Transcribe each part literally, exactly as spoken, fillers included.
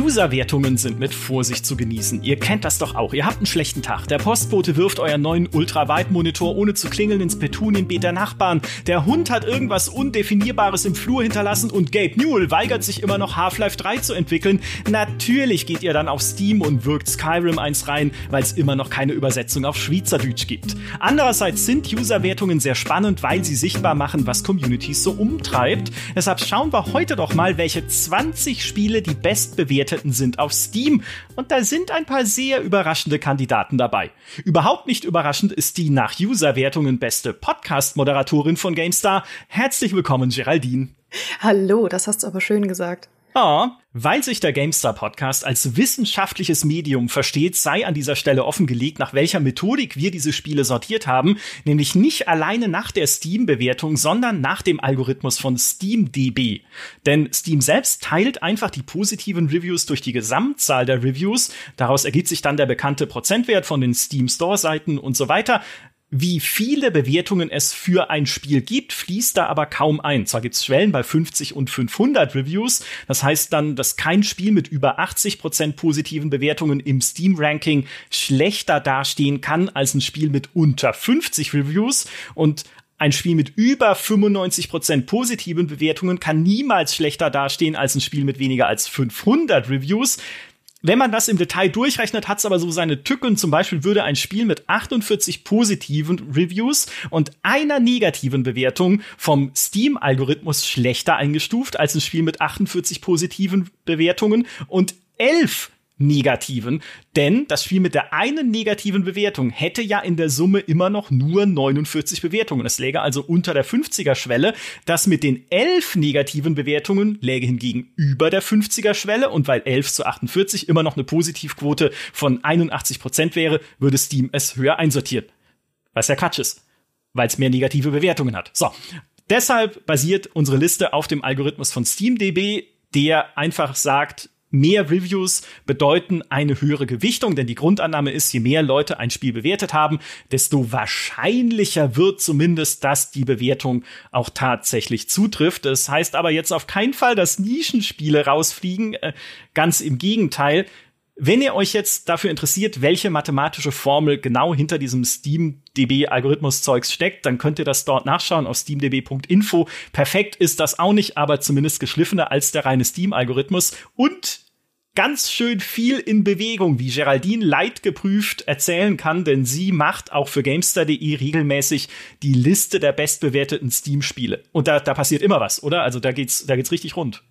User-Wertungen sind mit Vorsicht zu genießen. Ihr kennt das doch auch. Ihr habt einen schlechten Tag. Der Postbote wirft euren neuen Ultra-Wide-Monitor ohne zu klingeln ins Petunienbeet der Nachbarn. Der Hund hat irgendwas Undefinierbares im Flur hinterlassen und Gabe Newell weigert sich immer noch Half-Life drei zu entwickeln. Natürlich geht ihr dann auf Steam und wirkt Skyrim eins rein, weil es immer noch keine Übersetzung auf Schweizerdeutsch gibt. Andererseits sind User-Wertungen sehr spannend, weil sie sichtbar machen, was Communities so umtreibt. Deshalb schauen wir heute doch mal, welche zwanzig Spiele die bestbewerteten sind auf Steam. Und da sind ein paar sehr überraschende Kandidaten dabei. Überhaupt nicht überraschend ist die nach User-Wertungen beste Podcast-Moderatorin von GameStar. Herzlich willkommen, Geraldine. Hallo, das hast du aber schön gesagt. Ja, weil sich der GameStar-Podcast als wissenschaftliches Medium versteht, sei an dieser Stelle offengelegt, nach welcher Methodik wir diese Spiele sortiert haben, nämlich nicht alleine nach der Steam-Bewertung, sondern nach dem Algorithmus von SteamDB. Denn Steam selbst teilt einfach die positiven Reviews durch die Gesamtzahl der Reviews. Daraus ergibt sich dann der bekannte Prozentwert von den Steam-Store-Seiten und so weiter. Wie viele Bewertungen es für ein Spiel gibt, fließt da aber kaum ein. Zwar gibt's Schwellen bei fünfzig und fünfhundert Reviews. Das heißt dann, dass kein Spiel mit über achtzig Prozent positiven Bewertungen im Steam-Ranking schlechter dastehen kann als ein Spiel mit unter fünfzig Reviews. Und ein Spiel mit über fünfundneunzig Prozent positiven Bewertungen kann niemals schlechter dastehen als ein Spiel mit weniger als fünfhundert Reviews. Wenn man das im Detail durchrechnet, hat es aber so seine Tücken. Zum Beispiel würde ein Spiel mit achtundvierzig positiven Reviews und einer negativen Bewertung vom Steam-Algorithmus schlechter eingestuft als ein Spiel mit achtundvierzig positiven Bewertungen und elf negativen. Denn das Spiel mit der einen negativen Bewertung hätte ja in der Summe immer noch nur neunundvierzig Bewertungen. Es läge also unter der fünfziger-Schwelle. Das mit den elf negativen Bewertungen läge hingegen über der fünfziger-Schwelle. Und weil elf zu achtundvierzig immer noch eine Positivquote von einundachtzig Prozent wäre, würde Steam es höher einsortieren. Was ja Quatsch ist, weil es mehr negative Bewertungen hat. So, deshalb basiert unsere Liste auf dem Algorithmus von SteamDB, der einfach sagt, mehr Reviews bedeuten eine höhere Gewichtung, denn die Grundannahme ist, je mehr Leute ein Spiel bewertet haben, desto wahrscheinlicher wird zumindest, dass die Bewertung auch tatsächlich zutrifft. Das heißt aber jetzt auf keinen Fall, dass Nischenspiele rausfliegen. Äh, ganz im Gegenteil. Wenn ihr euch jetzt dafür interessiert, welche mathematische Formel genau hinter diesem SteamDB-Algorithmus-Zeugs steckt, dann könnt ihr das dort nachschauen auf steamdb punkt info. Perfekt ist das auch nicht, aber zumindest geschliffener als der reine Steam-Algorithmus. Und ganz schön viel in Bewegung, wie Geraldine leidgeprüft erzählen kann, denn sie macht auch für GameStar punkt de regelmäßig die Liste der bestbewerteten Steam-Spiele. Und da, da passiert immer was, oder? Also da geht's, da geht's richtig rund.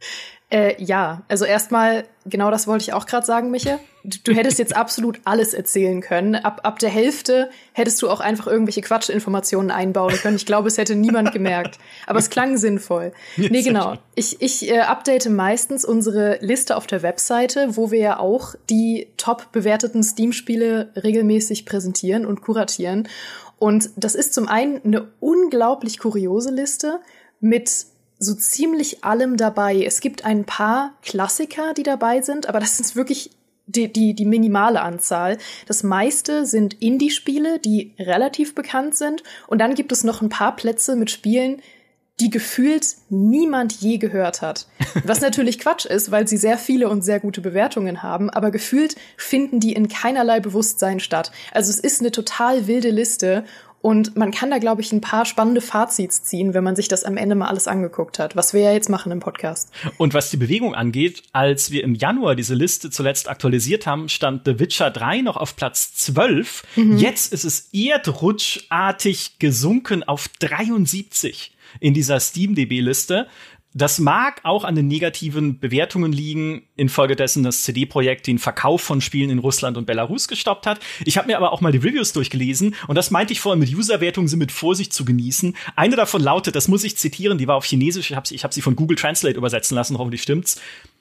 Äh, ja, also erstmal, genau das wollte ich auch gerade sagen, Micha. Du, du hättest jetzt absolut alles erzählen können. Ab, ab der Hälfte hättest du auch einfach irgendwelche Quatschinformationen einbauen können. Ich glaube, es hätte niemand gemerkt. Aber es klang sinnvoll. Nee, genau. Ich, ich äh, update meistens unsere Liste auf der Webseite, wo wir ja auch die top bewerteten Steam-Spiele regelmäßig präsentieren und kuratieren. Und das ist zum einen eine unglaublich kuriose Liste mit so ziemlich allem dabei. Es gibt ein paar Klassiker, die dabei sind, aber das ist wirklich die, die, die minimale Anzahl. Das meiste sind Indie-Spiele, die relativ bekannt sind. Und dann gibt es noch ein paar Plätze mit Spielen, die gefühlt niemand je gehört hat. Was natürlich Quatsch ist, weil sie sehr viele und sehr gute Bewertungen haben, aber gefühlt finden die in keinerlei Bewusstsein statt. Also es ist eine total wilde Liste. Und man kann da, glaube ich, ein paar spannende Fazits ziehen, wenn man sich das am Ende mal alles angeguckt hat, was wir ja jetzt machen im Podcast. Und was die Bewegung angeht, als wir im Januar diese Liste zuletzt aktualisiert haben, stand The Witcher drei noch auf Platz zwölf. Mhm. Jetzt ist es erdrutschartig gesunken auf dreiundsiebzig in dieser SteamDB-Liste. Das mag auch an den negativen Bewertungen liegen, infolgedessen das C D-Projekt den Verkauf von Spielen in Russland und Belarus gestoppt hat. Ich habe mir aber auch mal die Reviews durchgelesen und das meinte ich vorhin, mit User-Wertungen sind mit Vorsicht zu genießen. Eine davon lautet, das muss ich zitieren, die war auf Chinesisch, ich habe ich hab sie von Google Translate übersetzen lassen, hoffentlich stimmt's.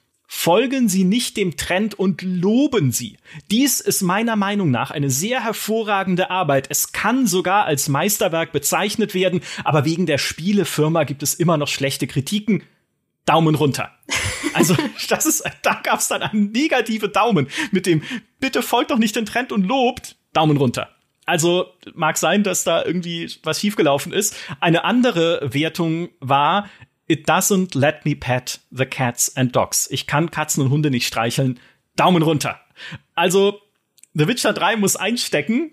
Folgen Sie nicht dem Trend und loben Sie. Dies ist meiner Meinung nach eine sehr hervorragende Arbeit. Es kann sogar als Meisterwerk bezeichnet werden, aber wegen der Spielefirma gibt es immer noch schlechte Kritiken. Daumen runter. Also, das ist, da gab's dann einen negativen Daumen mit dem, bitte folgt doch nicht den Trend und lobt, Daumen runter. Also, mag sein, dass da irgendwie was schiefgelaufen ist. Eine andere Wertung war, It doesn't let me pet the cats and dogs. Ich kann Katzen und Hunde nicht streicheln. Daumen runter. Also, The Witcher drei muss einstecken,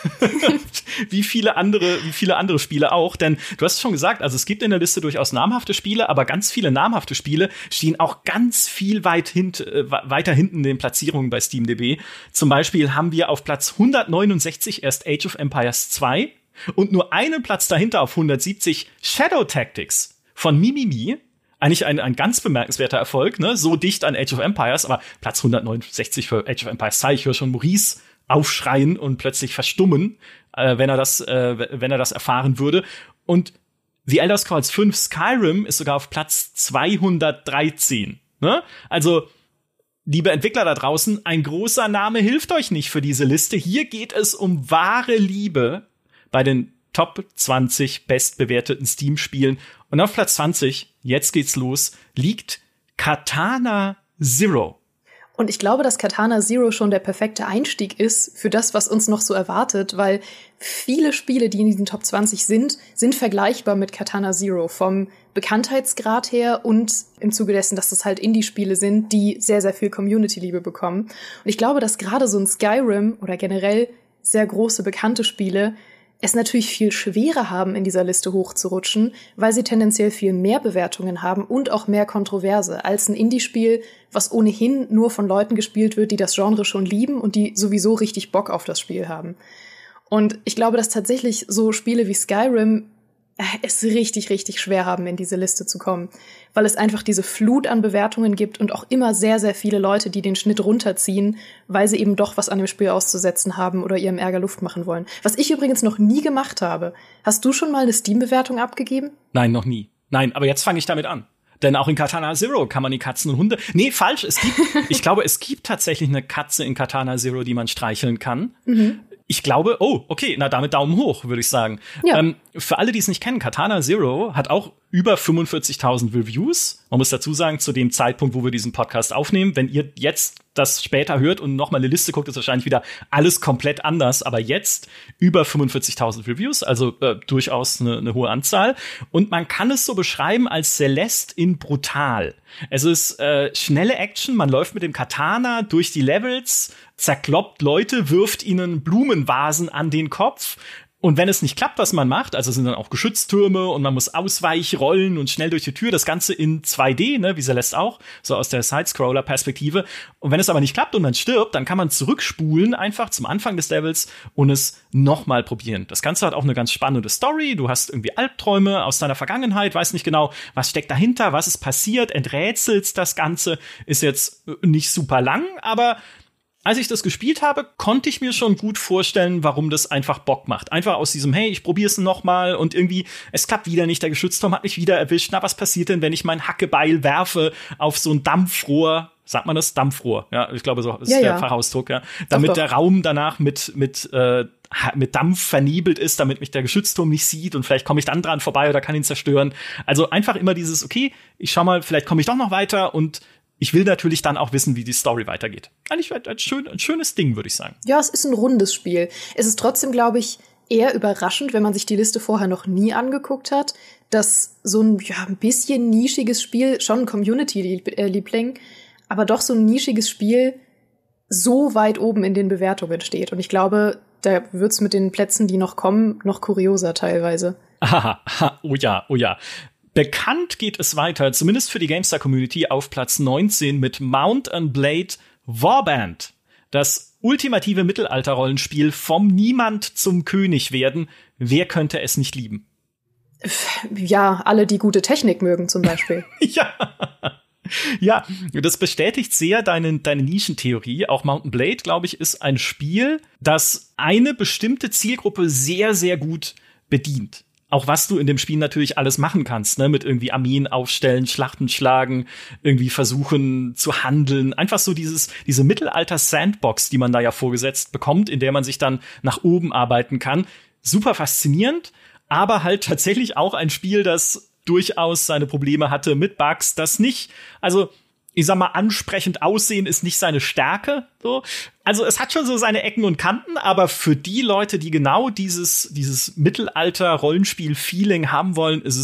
wie viele andere, wie viele andere Spiele auch. Denn du hast es schon gesagt, also es gibt in der Liste durchaus namhafte Spiele, aber ganz viele namhafte Spiele stehen auch ganz viel weit hint, äh, weiter hinten in den Platzierungen bei SteamDB. Zum Beispiel haben wir auf Platz hundertneunundsechzig erst Age of Empires zwei und nur einen Platz dahinter auf hundertsiebzig Shadow Tactics von Mimimi. Eigentlich ein, ein ganz bemerkenswerter Erfolg, ne? So dicht an Age of Empires, aber Platz hundertneunundsechzig für Age of Empires zwei. Ich höre schon Maurice aufschreien und plötzlich verstummen, äh, wenn er das, äh, wenn er das erfahren würde. Und The Elder Scrolls fünf Skyrim ist sogar auf Platz zweihundertdreizehn. Ne? Also, liebe Entwickler da draußen, ein großer Name hilft euch nicht für diese Liste. Hier geht es um wahre Liebe bei den Top zwanzig bestbewerteten Steam-Spielen. Und auf Platz zwanzig, jetzt geht's los, liegt Katana Zero. Und ich glaube, dass Katana Zero schon der perfekte Einstieg ist für das, was uns noch so erwartet, weil viele Spiele, die in diesen Top zwanzig sind, sind vergleichbar mit Katana Zero vom Bekanntheitsgrad her und im Zuge dessen, dass das halt Indie-Spiele sind, die sehr, sehr viel Community-Liebe bekommen. Und ich glaube, dass gerade so ein Skyrim oder generell sehr große, bekannte Spiele es natürlich viel schwerer haben, in dieser Liste hochzurutschen, weil sie tendenziell viel mehr Bewertungen haben und auch mehr Kontroverse als ein Indie-Spiel, was ohnehin nur von Leuten gespielt wird, die das Genre schon lieben und die sowieso richtig Bock auf das Spiel haben. Und ich glaube, dass tatsächlich so Spiele wie Skyrim es richtig, richtig schwer haben, in diese Liste zu kommen, weil es einfach diese Flut an Bewertungen gibt und auch immer sehr, sehr viele Leute, die den Schnitt runterziehen, weil sie eben doch was an dem Spiel auszusetzen haben oder ihrem Ärger Luft machen wollen. Was ich übrigens noch nie gemacht habe. Hast du schon mal eine Steam-Bewertung abgegeben? Nein, noch nie. Nein, aber jetzt fange ich damit an. Denn auch in Katana Zero kann man die Katzen und Hunde. Nee, falsch. Es gibt, ich glaube, es gibt tatsächlich eine Katze in Katana Zero, die man streicheln kann. Mhm. Ich glaube, oh, okay, na damit Daumen hoch, würde ich sagen. Ja. Ähm, für alle, die es nicht kennen, Katana Zero hat auch über fünfundvierzigtausend Reviews. Man muss dazu sagen, zu dem Zeitpunkt, wo wir diesen Podcast aufnehmen, wenn ihr jetzt das später hört und noch mal eine Liste guckt, ist wahrscheinlich wieder alles komplett anders. Aber jetzt über fünfundvierzigtausend Reviews, also äh, durchaus eine, eine hohe Anzahl. Und man kann es so beschreiben als Celeste in brutal. Es ist äh, schnelle Action, man läuft mit dem Katana durch die Levels, zerkloppt Leute, wirft ihnen Blumenvasen an den Kopf. Und wenn es nicht klappt, was man macht, also sind dann auch Geschütztürme und man muss ausweichrollen und schnell durch die Tür, das Ganze in zwei D, ne, wie Celeste auch, so aus der Sidescroller-Perspektive. Und wenn es aber nicht klappt und man stirbt, dann kann man zurückspulen, einfach zum Anfang des Levels und es nochmal probieren. Das Ganze hat auch eine ganz spannende Story. Du hast irgendwie Albträume aus deiner Vergangenheit, weißt nicht genau, was steckt dahinter, was ist passiert, enträtselst das Ganze. Ist jetzt nicht super lang, aber als ich das gespielt habe, konnte ich mir schon gut vorstellen, warum das einfach Bock macht. Einfach aus diesem, hey, ich probier's noch mal und irgendwie, es klappt wieder nicht, der Geschützturm hat mich wieder erwischt. Na, was passiert denn, wenn ich mein Hackebeil werfe auf so ein Dampfrohr? Sagt man das? Dampfrohr. Ja, ich glaube, so ist ja, der ja. Fachausdruck, ja. Damit doch, doch. der Raum danach mit, mit, äh, mit Dampf vernebelt ist, damit mich der Geschützturm nicht sieht und vielleicht komme ich dann dran vorbei oder kann ihn zerstören. Also einfach immer dieses, okay, ich schau mal, vielleicht komme ich doch noch weiter und ich will natürlich dann auch wissen, wie die Story weitergeht. Eigentlich ein, schön, ein schönes Ding, würde ich sagen. Ja, es ist ein rundes Spiel. Es ist trotzdem, glaube ich, eher überraschend, wenn man sich die Liste vorher noch nie angeguckt hat, dass so ein, ja, ein bisschen nischiges Spiel, schon ein Community-Liebling, aber doch so ein nischiges Spiel so weit oben in den Bewertungen steht. Und ich glaube, da wird's mit den Plätzen, die noch kommen, noch kurioser teilweise. Aha, oh ja, oh ja. Bekannt geht es weiter, zumindest für die GameStar-Community, auf Platz neunzehn mit Mount and Blade Warband. Das ultimative Mittelalter-Rollenspiel vom Niemand zum König werden. Wer könnte es nicht lieben? Ja, alle, die gute Technik mögen zum Beispiel. Ja. Ja, das bestätigt sehr deine, deine Nischentheorie. Auch Mount and Blade, glaube ich, ist ein Spiel, das eine bestimmte Zielgruppe sehr, sehr gut bedient. Auch was du in dem Spiel natürlich alles machen kannst, ne, mit irgendwie Armeen aufstellen, Schlachten schlagen, irgendwie versuchen zu handeln. Einfach so dieses, diese Mittelalter-Sandbox, die man da ja vorgesetzt bekommt, in der man sich dann nach oben arbeiten kann. Super faszinierend, aber halt tatsächlich auch ein Spiel, das durchaus seine Probleme hatte mit Bugs, das nicht, also ich sag mal, ansprechend aussehen ist nicht seine Stärke, so. Also es hat schon so seine Ecken und Kanten, aber für die Leute, die genau dieses, dieses Mittelalter-Rollenspiel-Feeling haben wollen, ist es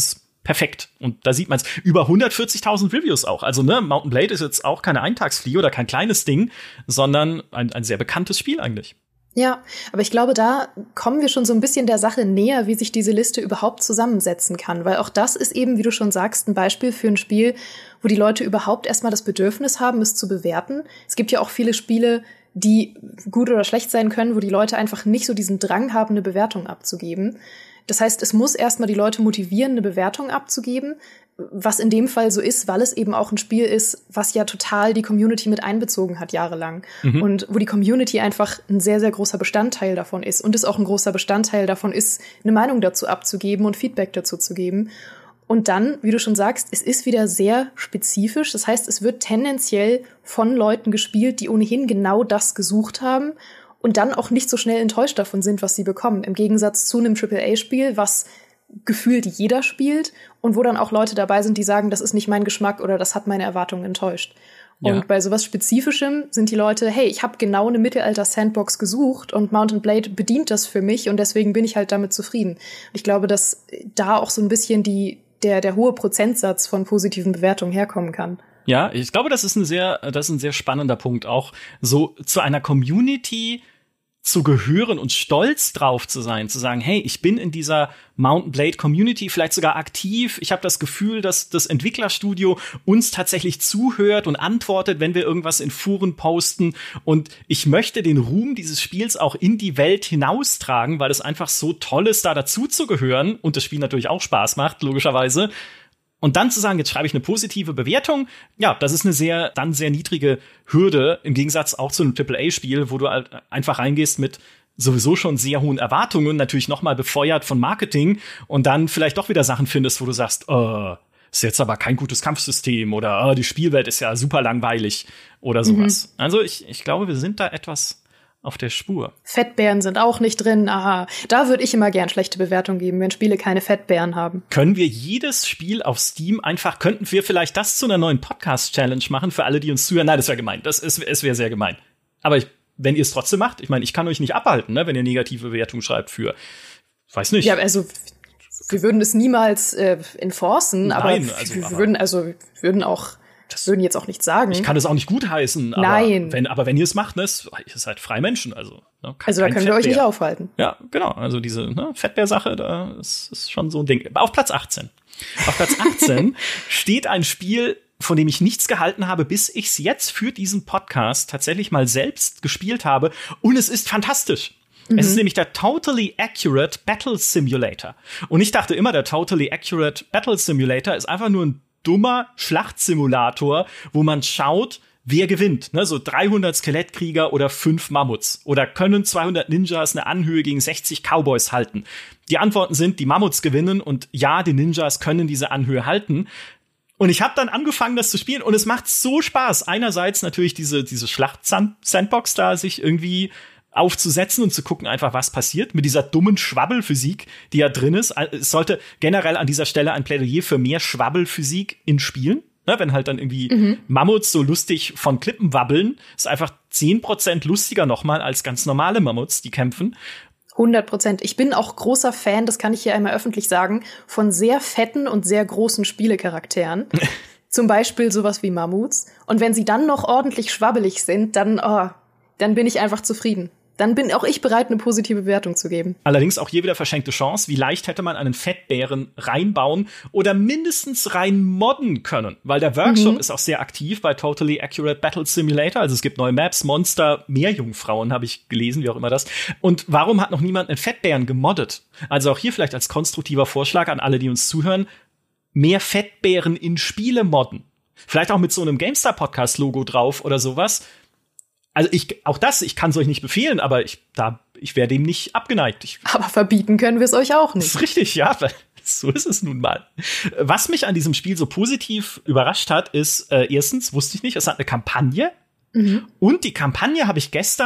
perfekt. Und da sieht man es. Über hundertvierzigtausend Reviews auch. Also, ne, Mount and Blade ist jetzt auch keine Eintagsfliege oder kein kleines Ding, sondern ein, ein sehr bekanntes Spiel eigentlich. Ja, aber ich glaube, da kommen wir schon so ein bisschen der Sache näher, wie sich diese Liste überhaupt zusammensetzen kann. Weil auch das ist eben, wie du schon sagst, ein Beispiel für ein Spiel, wo die Leute überhaupt erstmal das Bedürfnis haben, es zu bewerten. Es gibt ja auch viele Spiele, die gut oder schlecht sein können, wo die Leute einfach nicht so diesen Drang haben, eine Bewertung abzugeben. Das heißt, es muss erstmal die Leute motivieren, eine Bewertung abzugeben, was in dem Fall so ist, weil es eben auch ein Spiel ist, was ja total die Community mit einbezogen hat jahrelang. Mhm. Und wo die Community einfach ein sehr, sehr großer Bestandteil davon ist. Und es auch ein großer Bestandteil davon ist, eine Meinung dazu abzugeben und Feedback dazu zu geben. Und dann, wie du schon sagst, es ist wieder sehr spezifisch. Das heißt, es wird tendenziell von Leuten gespielt, die ohnehin genau das gesucht haben und dann auch nicht so schnell enttäuscht davon sind, was sie bekommen. Im Gegensatz zu einem Triple A Spiel, was gefühlt jeder spielt und wo dann auch Leute dabei sind, die sagen, das ist nicht mein Geschmack oder das hat meine Erwartungen enttäuscht. Ja. Und bei sowas Spezifischem sind die Leute, hey, ich habe genau eine Mittelalter-Sandbox gesucht und Mount and Blade bedient das für mich und deswegen bin ich halt damit zufrieden. Und ich glaube, dass da auch so ein bisschen die der der hohe Prozentsatz von positiven Bewertungen herkommen kann. Ja, ich glaube, das ist ein sehr das ist ein sehr spannender Punkt, auch so zu einer Community zu gehören und stolz drauf zu sein, zu sagen, hey, ich bin in dieser Mount and Blade Community vielleicht sogar aktiv. Ich habe das Gefühl, dass das Entwicklerstudio uns tatsächlich zuhört und antwortet, wenn wir irgendwas in Foren posten. Und ich möchte den Ruhm dieses Spiels auch in die Welt hinaustragen, weil es einfach so toll ist, da dazu zu gehören und das Spiel natürlich auch Spaß macht, logischerweise. Und dann zu sagen, jetzt schreibe ich eine positive Bewertung, ja, das ist eine sehr, dann sehr niedrige Hürde, im Gegensatz auch zu einem Triple A Spiel, wo du halt einfach reingehst mit sowieso schon sehr hohen Erwartungen, natürlich noch mal befeuert von Marketing und dann vielleicht doch wieder Sachen findest, wo du sagst, äh, ist jetzt aber kein gutes Kampfsystem oder äh, die Spielwelt ist ja super langweilig oder sowas. Mhm. Also ich, ich glaube, wir sind da etwas auf der Spur. Fettbären sind auch nicht drin. Aha, da würde ich immer gern schlechte Bewertungen geben, wenn Spiele keine Fettbären haben. Können wir jedes Spiel auf Steam einfach, könnten wir vielleicht das zu einer neuen Podcast-Challenge machen für alle, die uns zuhören? Nein, das wäre gemein. Das ist, es wäre sehr gemein. Aber ich, wenn ihr es trotzdem macht, ich meine, ich kann euch nicht abhalten, ne, wenn ihr negative Bewertungen schreibt für, weiß nicht. Ja, also wir würden es niemals äh, enforcen, aber, Nein, also, wir aber würden also wir würden auch Das würden jetzt auch nichts sagen. Ich kann es auch nicht gutheißen. Nein. Aber wenn, aber wenn ihr es macht, ne, ihr seid freie Menschen. Also, ne, also da können wir euch nicht aufhalten. Ja, genau. Also diese ne, Fettbär-Sache, da ist, ist schon so ein Ding. Auf Platz achtzehn. Auf Platz achtzehn steht ein Spiel, von dem ich nichts gehalten habe, bis ich es jetzt für diesen Podcast tatsächlich mal selbst gespielt habe. Und es ist fantastisch. Mhm. Es ist nämlich der Totally Accurate Battle Simulator. Und ich dachte immer, der Totally Accurate Battle Simulator ist einfach nur ein dummer Schlachtsimulator, wo man schaut, wer gewinnt. Ne, so dreihundert Skelettkrieger oder fünf Mammuts. Oder können zweihundert Ninjas eine Anhöhe gegen sechzig Cowboys halten? Die Antworten sind, die Mammuts gewinnen und ja, die Ninjas können diese Anhöhe halten. Und ich habe dann angefangen, das zu spielen und es macht so Spaß. Einerseits natürlich diese, diese Schlacht-Sandbox da sich irgendwie aufzusetzen und zu gucken einfach, was passiert mit dieser dummen Schwabbelphysik, die ja drin ist. Es sollte generell an dieser Stelle ein Plädoyer für mehr Schwabbelphysik in Spielen. Ne, wenn halt dann irgendwie mhm. Mammuts so lustig von Klippen wabbeln, ist einfach zehn Prozent lustiger nochmal als ganz normale Mammuts, die kämpfen. hundert Prozent. Ich bin auch großer Fan, das kann ich hier einmal öffentlich sagen, von sehr fetten und sehr großen Spielecharakteren. Zum Beispiel sowas wie Mammuts. Und wenn sie dann noch ordentlich schwabbelig sind, dann, oh, dann bin ich einfach zufrieden. Dann bin auch ich bereit, eine positive Bewertung zu geben. Allerdings auch hier wieder verschenkte Chance. Wie leicht hätte man einen Fettbären reinbauen oder mindestens rein modden können? Weil der Workshop mhm. ist auch sehr aktiv bei Totally Accurate Battle Simulator. Also es gibt neue Maps, Monster, Meerjungfrauen habe ich gelesen, wie auch immer das. Und warum hat noch niemand einen Fettbären gemoddet? Also auch hier vielleicht als konstruktiver Vorschlag an alle, die uns zuhören, mehr Fettbären in Spiele modden. Vielleicht auch mit so einem GameStar-Podcast-Logo drauf oder sowas. Also ich, auch das, ich kann es euch nicht befehlen, aber ich, da, ich wäre dem nicht abgeneigt. Ich, aber verbieten können wir es euch auch nicht. Das ist richtig, ja, so ist es nun mal. Was mich an diesem Spiel so positiv überrascht hat, ist, äh, erstens, wusste ich nicht, es hat eine Kampagne. Mhm. Und die Kampagne habe ich gestern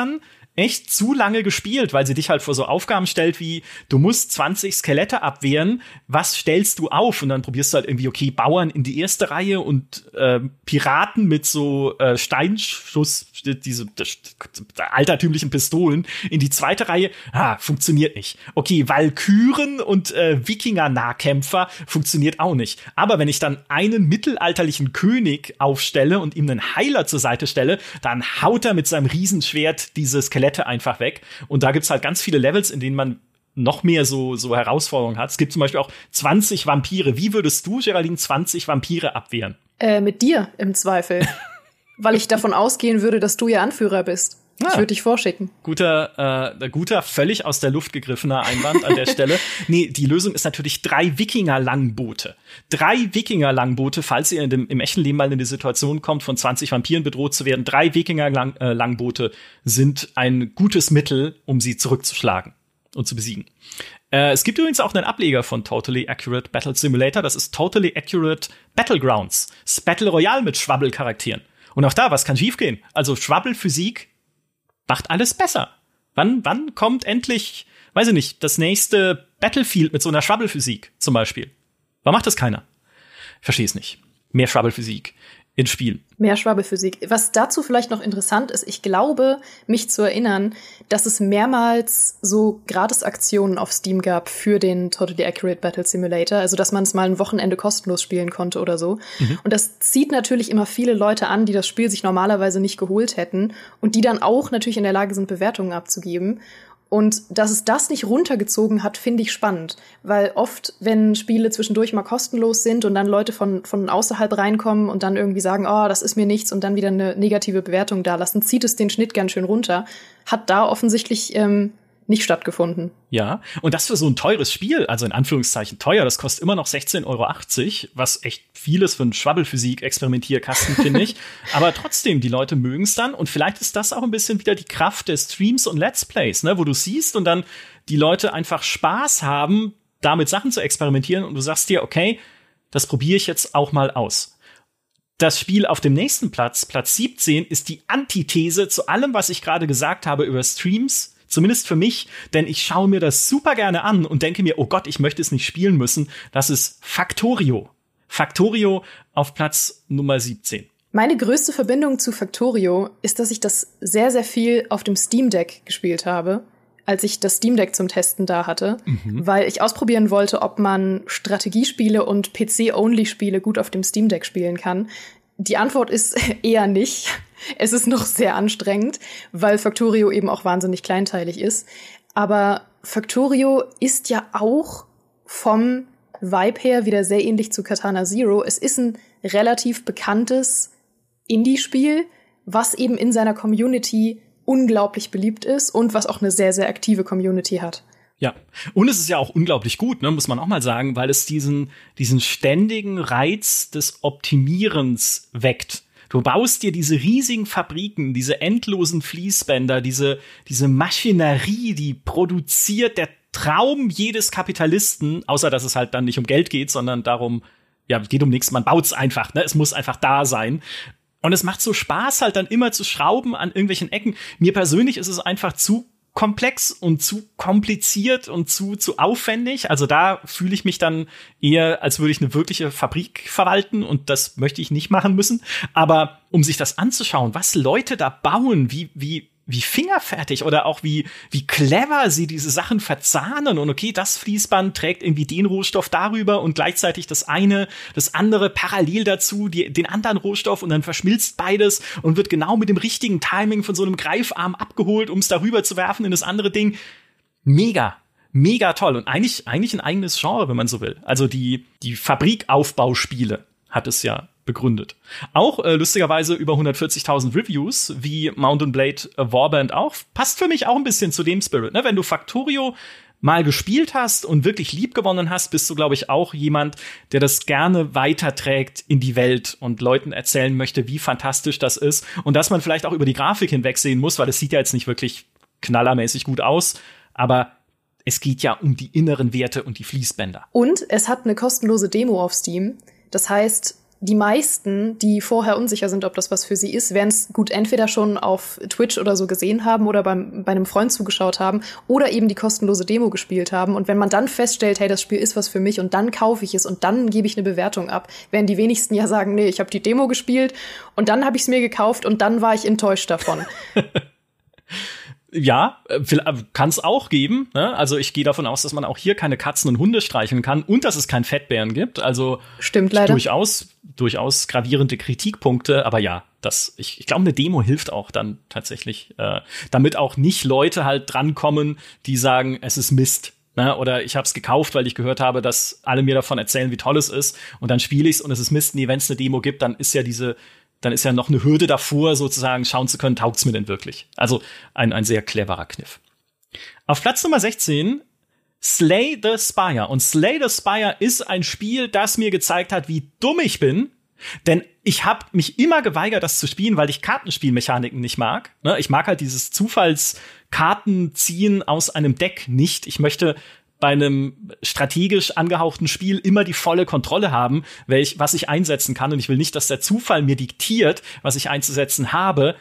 echt zu lange gespielt, weil sie dich halt vor so Aufgaben stellt wie, du musst zwanzig Skelette abwehren, was stellst du auf? Und dann probierst du halt irgendwie, okay, Bauern in die erste Reihe und äh, Piraten mit so äh, Steinschuss, diese das, altertümlichen Pistolen in die zweite Reihe. Ah, funktioniert nicht. Okay, Walküren und äh, Wikinger-Nahkämpfer funktioniert auch nicht. Aber wenn ich dann einen mittelalterlichen König aufstelle und ihm einen Heiler zur Seite stelle, dann haut er mit seinem Riesenschwert diese Skelette einfach weg. Und da gibt's halt ganz viele Levels, in denen man noch mehr so, so Herausforderungen hat. Es gibt zum Beispiel auch zwanzig Vampire. Wie würdest du, Geraldine, zwanzig Vampire abwehren? Äh, mit dir im Zweifel. Weil ich davon ausgehen würde, dass du ihr Anführer bist. Ja. Ich würde dich vorschicken. Guter, äh, guter, völlig aus der Luft gegriffener Einwand an der Stelle. Nee, die Lösung ist natürlich drei Wikinger-Langboote. Drei Wikinger-Langboote, falls ihr in dem, im echten Leben mal in die Situation kommt, von zwanzig Vampiren bedroht zu werden. Drei Wikinger-Langboote sind ein gutes Mittel, um sie zurückzuschlagen und zu besiegen. Äh, es gibt übrigens auch einen Ableger von Totally Accurate Battle Simulator. Das ist Totally Accurate Battlegrounds. Das Battle Royale mit Schwabbelcharakteren. Und auch da, was kann schiefgehen? Also Schwabbelphysik macht alles besser. Wann, wann kommt endlich, weiß ich nicht, das nächste Battlefield mit so einer Schwabbelphysik zum Beispiel? Warum macht das keiner? Ich verstehe es nicht. Mehr Schwabbelphysik ins Spiel. Mehr Schwabbelphysik. Was dazu vielleicht noch interessant ist, ich glaube, mich zu erinnern, dass es mehrmals so Gratisaktionen auf Steam gab für den Totally Accurate Battle Simulator, also dass man es mal ein Wochenende kostenlos spielen konnte oder so. Mhm. Und das zieht natürlich immer viele Leute an, die das Spiel sich normalerweise nicht geholt hätten und die dann auch natürlich in der Lage sind, Bewertungen abzugeben. Und dass es das nicht runtergezogen hat, finde ich spannend. Weil oft, wenn Spiele zwischendurch mal kostenlos sind und dann Leute von, von außerhalb reinkommen und dann irgendwie sagen, oh, das ist mir nichts und dann wieder eine negative Bewertung dalassen, zieht es den Schnitt ganz schön runter. Hat da offensichtlich ähm, nicht stattgefunden. Ja, und das für so ein teures Spiel, also in Anführungszeichen teuer, das kostet immer noch sechzehn Euro achtzig, was echt vieles für einen Schwabbelphysik-Experimentierkasten, finde ich. Aber trotzdem, die Leute mögen es dann. Und vielleicht ist das auch ein bisschen wieder die Kraft der Streams und Let's Plays, ne, wo du siehst und dann die Leute einfach Spaß haben, damit Sachen zu experimentieren. Und du sagst dir, okay, das probiere ich jetzt auch mal aus. Das Spiel auf dem nächsten Platz, Platz siebzehn, ist die Antithese zu allem, was ich gerade gesagt habe über Streams. Zumindest für mich, denn ich schaue mir das super gerne an und denke mir, oh Gott, ich möchte es nicht spielen müssen. Das ist Factorio. Factorio auf Platz Nummer siebzehn. Meine größte Verbindung zu Factorio ist, dass ich das sehr, sehr viel auf dem Steam Deck gespielt habe, als ich das Steam Deck zum Testen da hatte, mhm. weil ich ausprobieren wollte, ob man Strategiespiele und P C-Only-Spiele gut auf dem Steam Deck spielen kann. Die Antwort ist eher nicht. Es ist noch sehr anstrengend, weil Factorio eben auch wahnsinnig kleinteilig ist. Aber Factorio ist ja auch vom Vibe her wieder sehr ähnlich zu Katana Zero. Es ist ein relativ bekanntes Indie-Spiel, was eben in seiner Community unglaublich beliebt ist und was auch eine sehr, sehr aktive Community hat. Ja, und es ist ja auch unglaublich gut, ne, muss man auch mal sagen, weil es diesen, diesen ständigen Reiz des Optimierens weckt. Du baust dir diese riesigen Fabriken, diese endlosen Fließbänder, diese, diese Maschinerie, die produziert der Traum jedes Kapitalisten, außer dass es halt dann nicht um Geld geht, sondern darum, ja, es geht um nichts, man baut's einfach, ne, es muss einfach da sein. Und es macht so Spaß, halt dann immer zu schrauben an irgendwelchen Ecken. Mir persönlich ist es einfach zu komplex und zu kompliziert und zu zu aufwendig. Also da fühle ich mich dann eher, als würde ich eine wirkliche Fabrik verwalten und das möchte ich nicht machen müssen. Aber um sich das anzuschauen, was Leute da bauen, wie wie wie fingerfertig oder auch wie wie clever sie diese Sachen verzahnen und okay, das Fließband trägt irgendwie den Rohstoff darüber und gleichzeitig das eine, das andere parallel dazu, die, den anderen Rohstoff und dann verschmilzt beides und wird genau mit dem richtigen Timing von so einem Greifarm abgeholt, um es darüber zu werfen in das andere Ding. Mega, mega toll und eigentlich eigentlich ein eigenes Genre, wenn man so will. Also die die Fabrikaufbauspiele hat es ja begründet. Auch äh, lustigerweise über hundertvierzigtausend Reviews, wie Mount and Blade äh, Warband auch. Passt für mich auch ein bisschen zu dem Spirit. Ne? Wenn du Factorio mal gespielt hast und wirklich lieb gewonnen hast, bist du, glaube ich, auch jemand, der das gerne weiterträgt in die Welt und Leuten erzählen möchte, wie fantastisch das ist. Und dass man vielleicht auch über die Grafik hinwegsehen muss, weil es sieht ja jetzt nicht wirklich knallermäßig gut aus. Aber es geht ja um die inneren Werte und die Fließbänder. Und es hat eine kostenlose Demo auf Steam. Das heißt, die meisten, die vorher unsicher sind, ob das was für sie ist, werden es gut entweder schon auf Twitch oder so gesehen haben oder beim, bei einem Freund zugeschaut haben oder eben die kostenlose Demo gespielt haben. Und wenn man dann feststellt, hey, das Spiel ist was für mich und dann kaufe ich es und dann gebe ich eine Bewertung ab, werden die wenigsten ja sagen, nee, ich habe die Demo gespielt und dann habe ich es mir gekauft und dann war ich enttäuscht davon. Ja, kann es auch geben. Ne? Also ich gehe davon aus, dass man auch hier keine Katzen und Hunde streicheln kann und dass es keinen Fettbären gibt. Also stimmt leider. Durchaus, durchaus gravierende Kritikpunkte. Aber ja, das, ich, ich glaube, eine Demo hilft auch dann tatsächlich, äh, damit auch nicht Leute halt drankommen, die sagen, es ist Mist. Ne? Oder ich habe es gekauft, weil ich gehört habe, dass alle mir davon erzählen, wie toll es ist. Und dann spiele ich es und es ist Mist. Nee, wenn es eine Demo gibt, dann ist ja diese dann ist ja noch eine Hürde davor, sozusagen schauen zu können, taugt's mir denn wirklich? Also ein, ein sehr cleverer Kniff. Auf Platz Nummer sechzehn, Slay the Spire. Und Slay the Spire ist ein Spiel, das mir gezeigt hat, wie dumm ich bin. Denn ich habe mich immer geweigert, das zu spielen, weil ich Kartenspielmechaniken nicht mag. Ich mag halt dieses Zufallskartenziehen aus einem Deck nicht. Ich möchte bei einem strategisch angehauchten Spiel immer die volle Kontrolle haben, welch, was ich einsetzen kann. Und ich will nicht, dass der Zufall mir diktiert, was ich einzusetzen habe.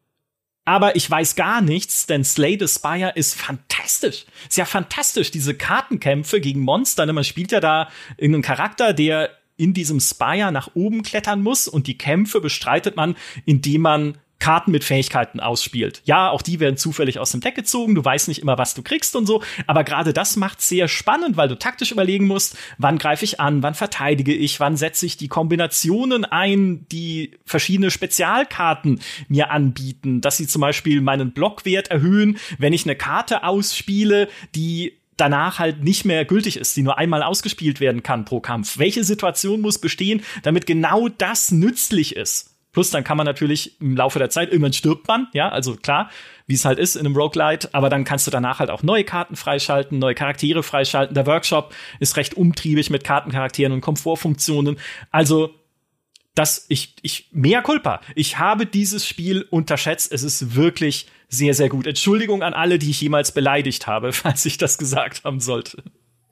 Aber ich weiß gar nichts, denn Slay the Spire ist fantastisch. Ist ja fantastisch, diese Kartenkämpfe gegen Monster. Man spielt ja da irgendeinen Charakter, der in diesem Spire nach oben klettern muss. Und die Kämpfe bestreitet man, indem man Karten mit Fähigkeiten ausspielt. Ja, auch die werden zufällig aus dem Deck gezogen. Du weißt nicht immer, was du kriegst und so. Aber gerade das macht sehr spannend, weil du taktisch überlegen musst, wann greife ich an, wann verteidige ich, wann setze ich die Kombinationen ein, die verschiedene Spezialkarten mir anbieten, dass sie zum Beispiel meinen Blockwert erhöhen, wenn ich eine Karte ausspiele, die danach halt nicht mehr gültig ist, die nur einmal ausgespielt werden kann pro Kampf. Welche Situation muss bestehen, damit genau das nützlich ist? Plus, dann kann man natürlich im Laufe der Zeit, irgendwann stirbt man, ja, also klar, wie es halt ist in einem Roguelite, aber dann kannst du danach halt auch neue Karten freischalten, neue Charaktere freischalten. Der Workshop ist recht umtriebig mit Kartencharakteren und Komfortfunktionen. Also, das, ich, ich, mea culpa. Ich habe dieses Spiel unterschätzt. Es ist wirklich sehr, sehr gut. Entschuldigung an alle, die ich jemals beleidigt habe, falls ich das gesagt haben sollte.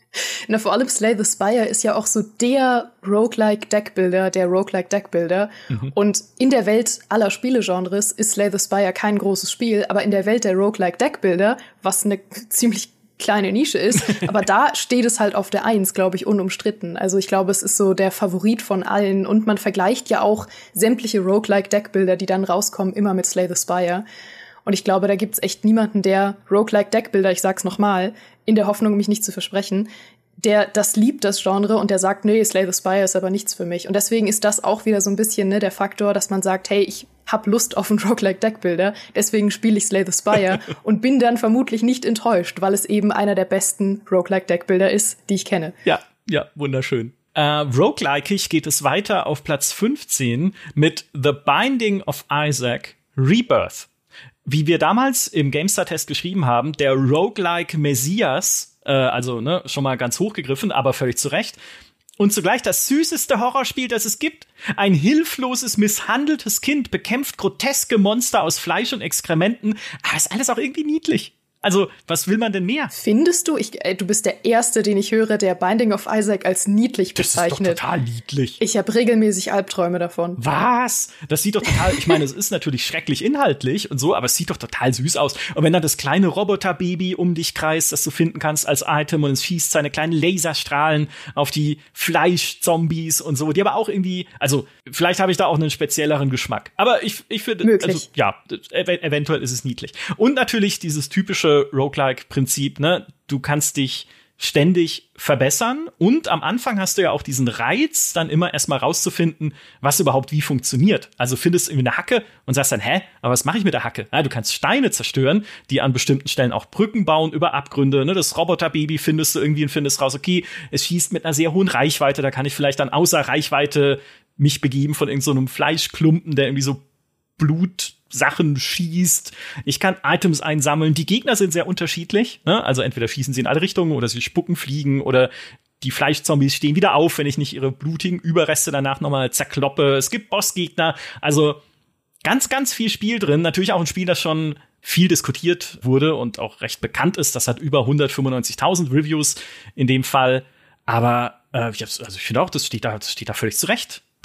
Na, vor allem Slay the Spire ist ja auch so der Roguelike-Deckbuilder, der Roguelike-Deckbuilder. Mhm. Und in der Welt aller Spielegenres ist Slay the Spire kein großes Spiel, aber in der Welt der Roguelike-Deckbuilder, was eine ziemlich kleine Nische ist, aber da steht es halt auf der Eins, glaube ich, unumstritten. Also ich glaube, es ist so der Favorit von allen und man vergleicht ja auch sämtliche Roguelike-Deckbuilder, die dann rauskommen, immer mit Slay the Spire. Und ich glaube, da gibt's echt niemanden, der Roguelike-Deckbuilder, ich sag's nochmal, in der Hoffnung, mich nicht zu versprechen, der das liebt, das Genre, und der sagt, nee, Slay the Spire ist aber nichts für mich. Und deswegen ist das auch wieder so ein bisschen ne, der Faktor, dass man sagt, hey, ich hab Lust auf einen Roguelike-Deckbuilder, deswegen spiele ich Slay the Spire und bin dann vermutlich nicht enttäuscht, weil es eben einer der besten Roguelike-Deckbuilder ist, die ich kenne. Ja, ja, wunderschön. Äh, roguelikeig geht es weiter auf Platz fünfzehn mit The Binding of Isaac Rebirth. Wie wir damals im GameStar-Test geschrieben haben, der Roguelike-Messias, äh, also ne, schon mal ganz hochgegriffen, aber völlig zu Recht. Und zugleich das süßeste Horrorspiel, das es gibt. Ein hilfloses, misshandeltes Kind bekämpft groteske Monster aus Fleisch und Exkrementen. Aber ist alles auch irgendwie niedlich. Also, was will man denn mehr? Findest du? Ich, ey, du bist der Erste, den ich höre, der Binding of Isaac als niedlich bezeichnet. Das ist doch total niedlich. Ich habe regelmäßig Albträume davon. Was? Das sieht doch total, ich meine, es ist natürlich schrecklich inhaltlich und so, aber es sieht doch total süß aus. Und wenn dann das kleine Roboterbaby um dich kreist, das du finden kannst als Item und es schießt seine kleinen Laserstrahlen auf die Fleischzombies und so, die aber auch irgendwie, also vielleicht habe ich da auch einen spezielleren Geschmack. Aber ich, ich finde, also, ja, ev- eventuell ist es niedlich. Und natürlich dieses typische Roguelike-Prinzip, ne? Du kannst dich ständig verbessern und am Anfang hast du ja auch diesen Reiz, dann immer erstmal rauszufinden, was überhaupt wie funktioniert. Also findest du irgendwie eine Hacke und sagst dann, hä, aber was mache ich mit der Hacke? Ja, du kannst Steine zerstören, die an bestimmten Stellen auch Brücken bauen über Abgründe. Ne? Das Roboterbaby findest du irgendwie und findest raus, okay, es schießt mit einer sehr hohen Reichweite, da kann ich vielleicht dann außer Reichweite mich begeben von irgend so einem Fleischklumpen, der irgendwie so Blut Sachen schießt. Ich kann Items einsammeln. Die Gegner sind sehr unterschiedlich. Ne? Also entweder schießen sie in alle Richtungen oder sie spucken, fliegen oder die Fleischzombies stehen wieder auf, wenn ich nicht ihre blutigen Überreste danach nochmal zerkloppe. Es gibt Bossgegner. Also ganz, ganz viel Spiel drin. Natürlich auch ein Spiel, das schon viel diskutiert wurde und auch recht bekannt ist. Das hat über hundertfünfundneunzigtausend Reviews in dem Fall. Aber äh, ich, also ich finde auch, das steht da, das steht da völlig zurecht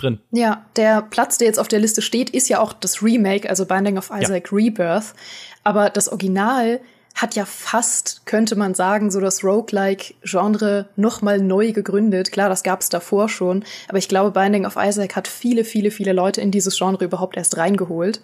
drin. Ja, der Platz, der jetzt auf der Liste steht, ist ja auch das Remake, also Binding of Isaac ja. Rebirth. Aber das Original hat ja fast, könnte man sagen, so das Roguelike-Genre noch mal neu gegründet. Klar, das gab's davor schon. Aber ich glaube, Binding of Isaac hat viele, viele, viele Leute in dieses Genre überhaupt erst reingeholt,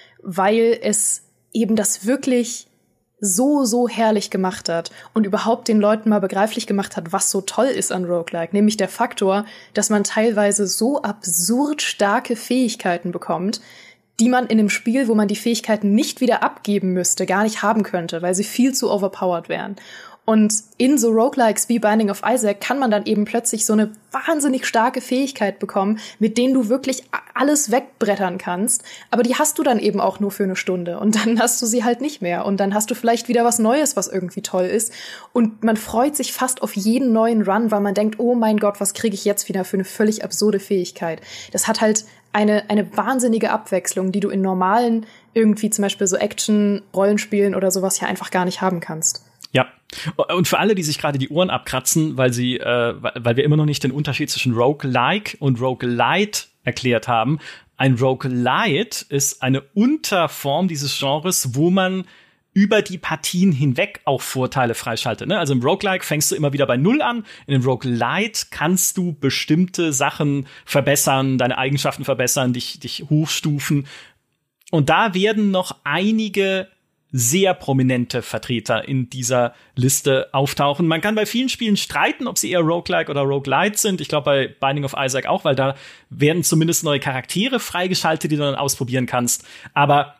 weil es eben das wirklich so, so herrlich gemacht hat und überhaupt den Leuten mal begreiflich gemacht hat, was so toll ist an Roguelike. Nämlich der Faktor, dass man teilweise so absurd starke Fähigkeiten bekommt, die man in einem Spiel, wo man die Fähigkeiten nicht wieder abgeben müsste, gar nicht haben könnte, weil sie viel zu overpowered wären. Und in so Roguelikes wie Binding of Isaac kann man dann eben plötzlich so eine wahnsinnig starke Fähigkeit bekommen, mit denen du wirklich alles wegbrettern kannst. Aber die hast du dann eben auch nur für eine Stunde. Und dann hast du sie halt nicht mehr. Und dann hast du vielleicht wieder was Neues, was irgendwie toll ist. Und man freut sich fast auf jeden neuen Run, weil man denkt, oh mein Gott, was kriege ich jetzt wieder für eine völlig absurde Fähigkeit. Das hat halt eine, eine wahnsinnige Abwechslung, die du in normalen, irgendwie zum Beispiel so Action-Rollenspielen oder sowas ja einfach gar nicht haben kannst. Ja, und für alle, die sich gerade die Ohren abkratzen, weil sie, äh, weil wir immer noch nicht den Unterschied zwischen Roguelike und Roguelite erklärt haben. Ein Roguelite ist eine Unterform dieses Genres, wo man über die Partien hinweg auch Vorteile freischaltet. Ne? Also im Roguelike fängst du immer wieder bei Null an. In dem Roguelite kannst du bestimmte Sachen verbessern, deine Eigenschaften verbessern, dich, dich hochstufen. Und da werden noch einige sehr prominente Vertreter in dieser Liste auftauchen. Man kann bei vielen Spielen streiten, ob sie eher Roguelike oder Roguelite sind. Ich glaube bei Binding of Isaac auch, weil da werden zumindest neue Charaktere freigeschaltet, die du dann ausprobieren kannst. Aber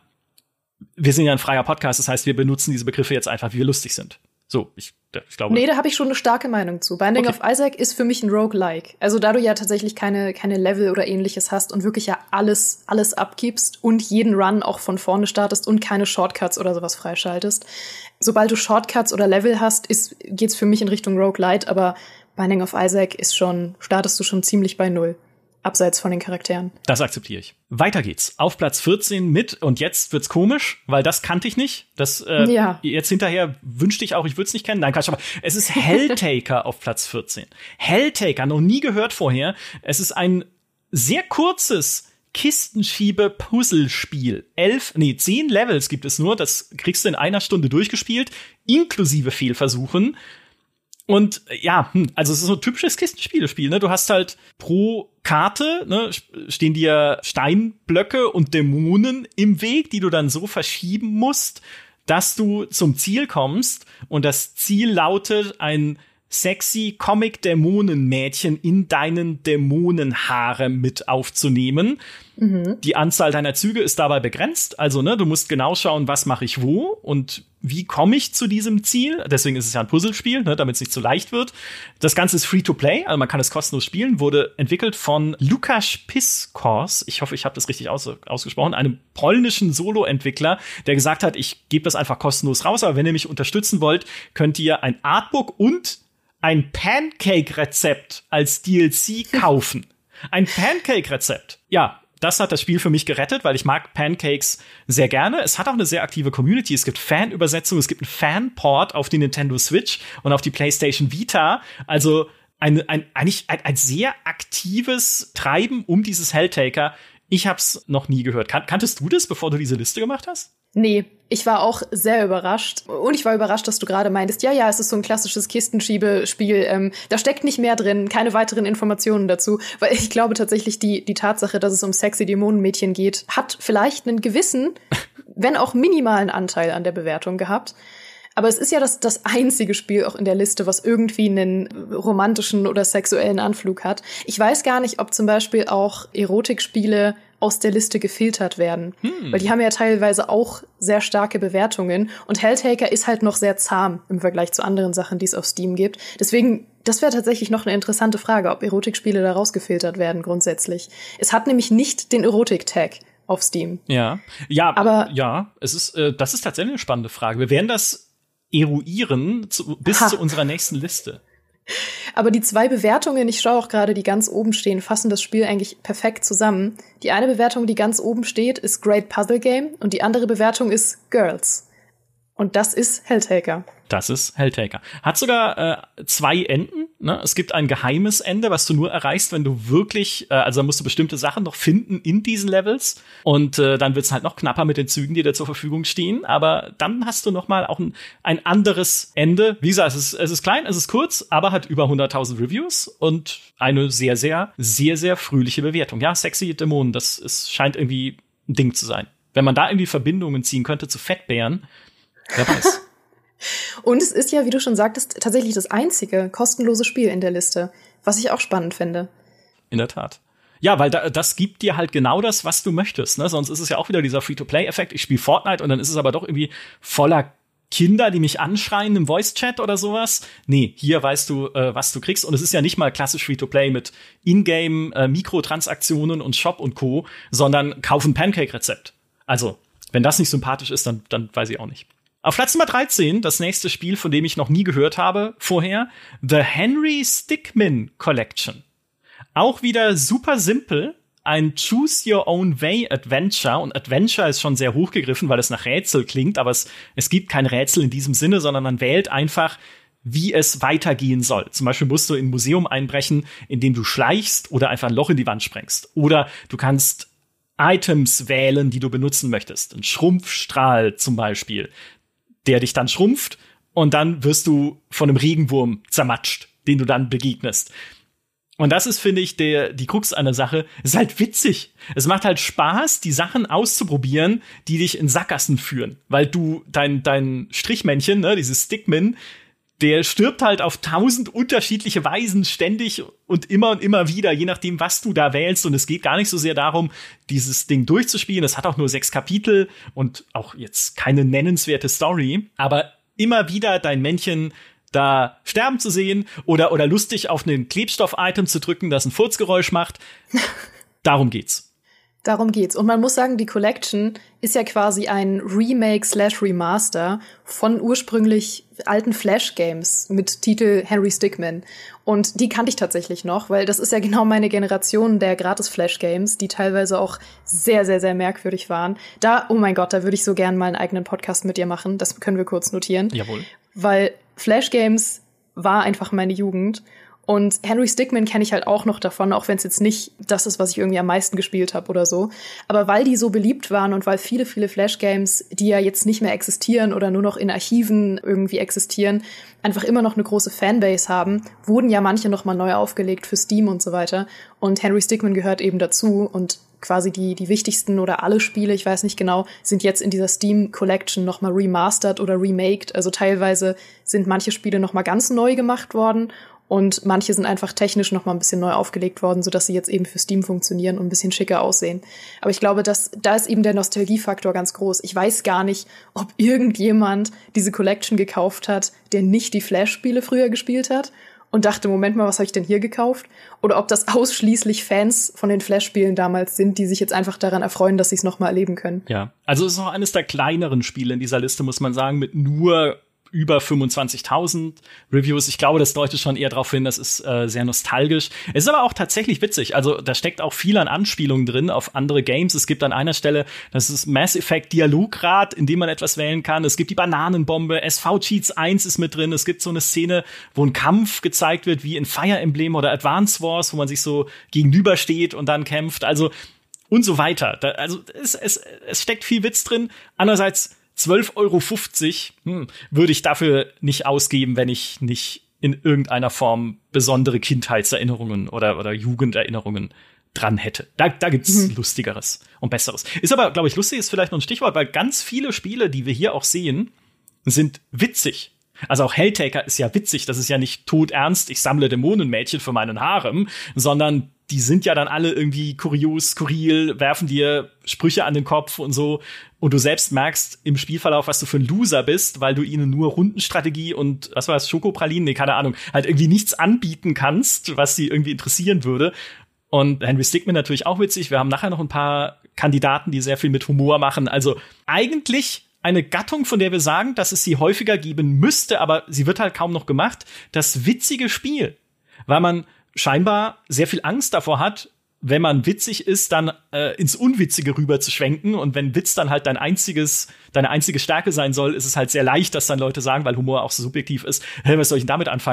wir sind ja ein freier Podcast, das heißt, wir benutzen diese Begriffe jetzt einfach, wie wir lustig sind. So, ich, ich glaube. Nee, da habe ich schon eine starke Meinung zu. Binding okay. of Isaac ist für mich ein Roguelike. Also da du ja tatsächlich keine, keine Level oder ähnliches hast und wirklich ja alles, alles abgibst und jeden Run auch von vorne startest und keine Shortcuts oder sowas freischaltest. Sobald du Shortcuts oder Level hast, ist, geht's für mich in Richtung Roguelite, aber Binding of Isaac ist schon, startest du schon ziemlich bei Null. Abseits von den Charakteren. Das akzeptiere ich. Weiter geht's. Auf Platz vierzehn mit, und jetzt wird's komisch, weil das kannte ich nicht. Das äh, ja. Jetzt hinterher wünschte ich auch, ich würde es nicht kennen. Nein, Quatsch, aber es ist Helltaker auf Platz vierzehn. Helltaker, noch nie gehört vorher. Es ist ein sehr kurzes Kistenschiebe-Puzzlespiel. Elf, nee, zehn Levels gibt es nur. Das kriegst du in einer Stunde durchgespielt, inklusive Fehlversuchen. Und ja, also es ist so ein typisches Kistenspielespiel, ne? Du hast halt pro Karte, ne, stehen dir Steinblöcke und Dämonen im Weg, die du dann so verschieben musst, dass du zum Ziel kommst. Und das Ziel lautet, ein sexy Comic-Dämonenmädchen in deinen Dämonenhaaren mit aufzunehmen. Mhm. Die Anzahl deiner Züge ist dabei begrenzt. Also, ne, du musst genau schauen, was mache ich wo und wie komme ich zu diesem Ziel. Deswegen ist es ja ein Puzzlespiel, ne, damit es nicht zu leicht wird. Das Ganze ist Free-to-Play, also man kann es kostenlos spielen. Wurde entwickelt von Lukas Piskors. Ich hoffe, ich habe das richtig aus- ausgesprochen. Einem polnischen Solo-Entwickler, der gesagt hat, ich gebe das einfach kostenlos raus. Aber wenn ihr mich unterstützen wollt, könnt ihr ein Artbook und ein Pancake-Rezept als D L C kaufen. Ein Pancake-Rezept. Ja, das hat das Spiel für mich gerettet, weil ich mag Pancakes sehr gerne. Es hat auch eine sehr aktive Community. Es gibt Fanübersetzungen, es gibt einen Fanport auf die Nintendo Switch und auf die PlayStation Vita. Also ein, ein, eigentlich ein, ein sehr aktives Treiben um dieses Helltaker. Ich hab's noch nie gehört. Kan- kanntest du das, bevor du diese Liste gemacht hast? Nee, ich war auch sehr überrascht. Und ich war überrascht, dass du gerade meintest, ja, ja, es ist so ein klassisches Kistenschiebe-Spiel. Ähm, da steckt nicht mehr drin, keine weiteren Informationen dazu. Weil ich glaube tatsächlich, die, die Tatsache, dass es um sexy Dämonenmädchen geht, hat vielleicht einen gewissen, wenn auch minimalen Anteil an der Bewertung gehabt. Aber es ist ja das, das einzige Spiel auch in der Liste, was irgendwie einen romantischen oder sexuellen Anflug hat. Ich weiß gar nicht, ob zum Beispiel auch Erotikspiele aus der Liste gefiltert werden. Hm. Weil die haben ja teilweise auch sehr starke Bewertungen. Und Helltaker ist halt noch sehr zahm im Vergleich zu anderen Sachen, die es auf Steam gibt. Deswegen, das wäre tatsächlich noch eine interessante Frage, ob Erotikspiele da rausgefiltert werden grundsätzlich. Es hat nämlich nicht den Erotik-Tag auf Steam. Ja, ja, aber ja, es ist, äh, das ist tatsächlich eine spannende Frage. Wir werden das eruieren zu, bis ha. zu unserer nächsten Liste. Aber die zwei Bewertungen, ich schaue auch gerade, die ganz oben stehen, fassen das Spiel eigentlich perfekt zusammen. Die eine Bewertung, die ganz oben steht, ist Great Puzzle Game und die andere Bewertung ist Girls. Und das ist Helltaker. Das ist Helltaker. Hat sogar äh, zwei Enden, Ne? Es gibt ein geheimes Ende, was du nur erreichst, wenn du wirklich, äh, also da musst du bestimmte Sachen noch finden in diesen Levels. Und äh, dann wird's halt noch knapper mit den Zügen, die dir zur Verfügung stehen. Aber dann hast du noch mal auch ein, ein anderes Ende. Wie gesagt, es ist, es ist klein, es ist kurz, aber hat über hunderttausend Reviews und eine sehr, sehr, sehr, sehr fröhliche Bewertung. Ja, Sexy Dämonen, das ist, scheint irgendwie ein Ding zu sein. Wenn man da irgendwie Verbindungen ziehen könnte zu Fettbären, wer weiß. Und es ist ja, wie du schon sagtest, tatsächlich das einzige kostenlose Spiel in der Liste, was ich auch spannend finde. In der Tat. Ja, weil da, das gibt dir halt genau das, was du möchtest. Ne? Sonst ist es ja auch wieder dieser Free-to-Play-Effekt. Ich spiele Fortnite und dann ist es aber doch irgendwie voller Kinder, die mich anschreien im Voice-Chat oder sowas. Nee, hier weißt du, äh, was du kriegst. Und es ist ja nicht mal klassisch Free-to-Play mit Ingame, äh, Mikrotransaktionen und Shop und Co., sondern kauf ein Pancake-Rezept. Also, wenn das nicht sympathisch ist, dann, dann weiß ich auch nicht. Auf Platz Nummer dreizehn, das nächste Spiel, von dem ich noch nie gehört habe vorher, The Henry Stickmin Collection. Auch wieder super simpel, ein Choose-Your-Own-Way-Adventure. Und Adventure ist schon sehr hochgegriffen, weil es nach Rätsel klingt, aber es, es gibt kein Rätsel in diesem Sinne, sondern man wählt einfach, wie es weitergehen soll. Zum Beispiel musst du in ein Museum einbrechen, in dem du schleichst oder einfach ein Loch in die Wand sprengst. Oder du kannst Items wählen, die du benutzen möchtest. Ein Schrumpfstrahl zum Beispiel, der dich dann schrumpft und dann wirst du von einem Regenwurm zermatscht, den du dann begegnest. Und das ist, finde ich, der, die Krux an der Sache. Es ist halt witzig. Es macht halt Spaß, die Sachen auszuprobieren, die dich in Sackgassen führen. Weil du, dein, dein Strichmännchen, ne, dieses Stickmin, der stirbt halt auf tausend unterschiedliche Weisen ständig und immer und immer wieder, je nachdem, was du da wählst. Und es geht gar nicht so sehr darum, dieses Ding durchzuspielen. Es hat auch nur sechs Kapitel und auch jetzt keine nennenswerte Story. Aber immer wieder dein Männchen da sterben zu sehen oder, oder lustig auf ein Klebstoff-Item zu drücken, das ein Furzgeräusch macht. Darum geht's. Darum geht's. Und man muss sagen, die Collection ist ja quasi ein Remake slash Remaster von ursprünglich alten Flash-Games mit Titel Henry Stickmin. Und die kannte ich tatsächlich noch, weil das ist ja genau meine Generation der Gratis-Flash-Games, die teilweise auch sehr, sehr, sehr merkwürdig waren. Da, oh mein Gott, da würde ich so gern mal einen eigenen Podcast mit dir machen. Das können wir kurz notieren. Jawohl. Weil Flash-Games war einfach meine Jugend. Und Henry Stickmin kenne ich halt auch noch davon, auch wenn es jetzt nicht das ist, was ich irgendwie am meisten gespielt habe oder so. Aber weil die so beliebt waren und weil viele, viele Flash-Games, die ja jetzt nicht mehr existieren oder nur noch in Archiven irgendwie existieren, einfach immer noch eine große Fanbase haben, wurden ja manche noch mal neu aufgelegt für Steam und so weiter. Und Henry Stickmin gehört eben dazu und quasi die die wichtigsten oder alle Spiele, ich weiß nicht genau, sind jetzt in dieser Steam Collection noch mal remastered oder remaked. Also teilweise sind manche Spiele noch mal ganz neu gemacht worden. Und manche sind einfach technisch noch mal ein bisschen neu aufgelegt worden, sodass sie jetzt eben für Steam funktionieren und ein bisschen schicker aussehen. Aber ich glaube, dass da ist eben der Nostalgiefaktor ganz groß. Ich weiß gar nicht, ob irgendjemand diese Collection gekauft hat, der nicht die Flash-Spiele früher gespielt hat und dachte, Moment mal, was habe ich denn hier gekauft? Oder ob das ausschließlich Fans von den Flash-Spielen damals sind, die sich jetzt einfach daran erfreuen, dass sie es noch mal erleben können. Ja, also es ist auch eines der kleineren Spiele in dieser Liste, muss man sagen, mit nur über fünfundzwanzigtausend Reviews. Ich glaube, das deutet schon eher darauf hin, das ist äh, sehr nostalgisch. Es ist aber auch tatsächlich witzig. Also da steckt auch viel an Anspielungen drin auf andere Games. Es gibt an einer Stelle, das ist Mass Effect Dialograd, in dem man etwas wählen kann. Es gibt die Bananenbombe. S V Cheats eins ist mit drin. Es gibt so eine Szene, wo ein Kampf gezeigt wird, wie in Fire Emblem oder Advance Wars, wo man sich so gegenübersteht und dann kämpft. Also und so weiter. Da, also es, es, es steckt viel Witz drin. Andererseits zwölf Euro fünfzig hm, würde ich dafür nicht ausgeben, wenn ich nicht in irgendeiner Form besondere Kindheitserinnerungen oder, oder Jugenderinnerungen dran hätte. Da, da gibt's mhm. Lustigeres und Besseres. Ist aber, glaube ich, lustig ist vielleicht noch ein Stichwort, weil ganz viele Spiele, die wir hier auch sehen, sind witzig. Also auch Helltaker ist ja witzig. Das ist ja nicht todernst, ich sammle Dämonenmädchen für meinen Harem, sondern die sind ja dann alle irgendwie kurios, skurril, werfen dir Sprüche an den Kopf und so. Und du selbst merkst im Spielverlauf, was du für ein Loser bist, weil du ihnen nur Rundenstrategie und, was war das, Schokopralinen? Nee, keine Ahnung, halt irgendwie nichts anbieten kannst, was sie irgendwie interessieren würde. Und Henry Stickmin natürlich auch witzig. Wir haben nachher noch ein paar Kandidaten, die sehr viel mit Humor machen. Also eigentlich eine Gattung, von der wir sagen, dass es sie häufiger geben müsste, aber sie wird halt kaum noch gemacht. Das witzige Spiel, weil man scheinbar sehr viel Angst davor hat, wenn man witzig ist, dann äh, ins Unwitzige rüber zu schwenken. Und wenn Witz dann halt dein einziges, deine einzige Stärke sein soll, ist es halt sehr leicht, dass dann Leute sagen, weil Humor auch so subjektiv ist, hey, was soll ich denn damit anfangen?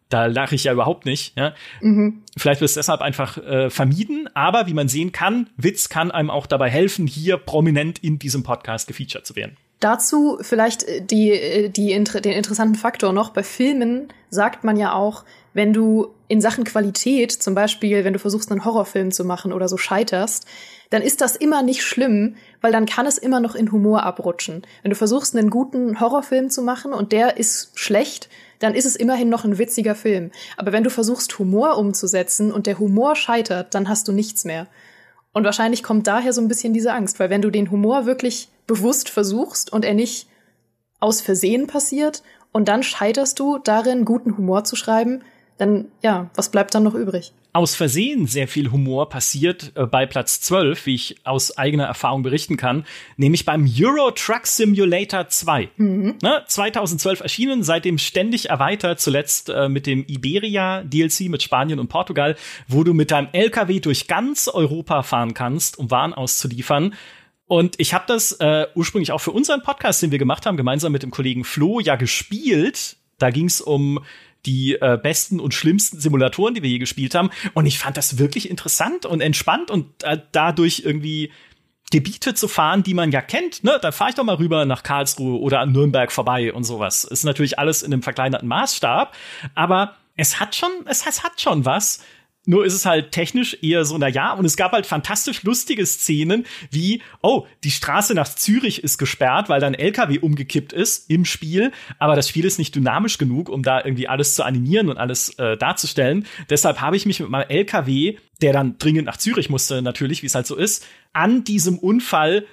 Da lache ich ja überhaupt nicht. Ja? Mhm. Vielleicht wird es deshalb einfach äh, vermieden. Aber wie man sehen kann, Witz kann einem auch dabei helfen, hier prominent in diesem Podcast gefeatured zu werden. Dazu vielleicht die, die, den interessanten Faktor noch. Bei Filmen sagt man ja auch, wenn du in Sachen Qualität, zum Beispiel, wenn du versuchst, einen Horrorfilm zu machen oder so scheiterst, dann ist das immer nicht schlimm, weil dann kann es immer noch in Humor abrutschen. Wenn du versuchst, einen guten Horrorfilm zu machen und der ist schlecht, dann ist es immerhin noch ein witziger Film. Aber wenn du versuchst, Humor umzusetzen und der Humor scheitert, dann hast du nichts mehr. Und wahrscheinlich kommt daher so ein bisschen diese Angst, weil wenn du den Humor wirklich bewusst versuchst und er nicht aus Versehen passiert und dann scheiterst du darin, guten Humor zu schreiben, dann, ja, was bleibt dann noch übrig? Aus Versehen sehr viel Humor passiert äh, bei Platz zwölf, wie ich aus eigener Erfahrung berichten kann, nämlich beim Euro Truck Simulator zwei. Mhm. Ne, zweitausendzwölf erschienen, seitdem ständig erweitert, zuletzt äh, mit dem Iberia-D L C mit Spanien und Portugal, wo du mit deinem L K W durch ganz Europa fahren kannst, um Waren auszuliefern. Und ich habe das äh, ursprünglich auch für unseren Podcast, den wir gemacht haben, gemeinsam mit dem Kollegen Flo, ja gespielt. Da ging es um die äh, besten und schlimmsten Simulatoren, die wir je gespielt haben. Und ich fand das wirklich interessant und entspannt und äh, dadurch irgendwie Gebiete zu fahren, die man ja kennt. Ne? Da fahre ich doch mal rüber nach Karlsruhe oder an Nürnberg vorbei und sowas. Ist natürlich alles in einem verkleinerten Maßstab, aber es hat schon, es, es hat schon was. Nur ist es halt technisch eher so, na ja, und es gab halt fantastisch lustige Szenen wie, oh, die Straße nach Zürich ist gesperrt, weil da ein L K W umgekippt ist im Spiel, aber das Spiel ist nicht dynamisch genug, um da irgendwie alles zu animieren und alles äh, darzustellen. Deshalb habe ich mich mit meinem L K W, der dann dringend nach Zürich musste natürlich, wie es halt so ist, an diesem Unfall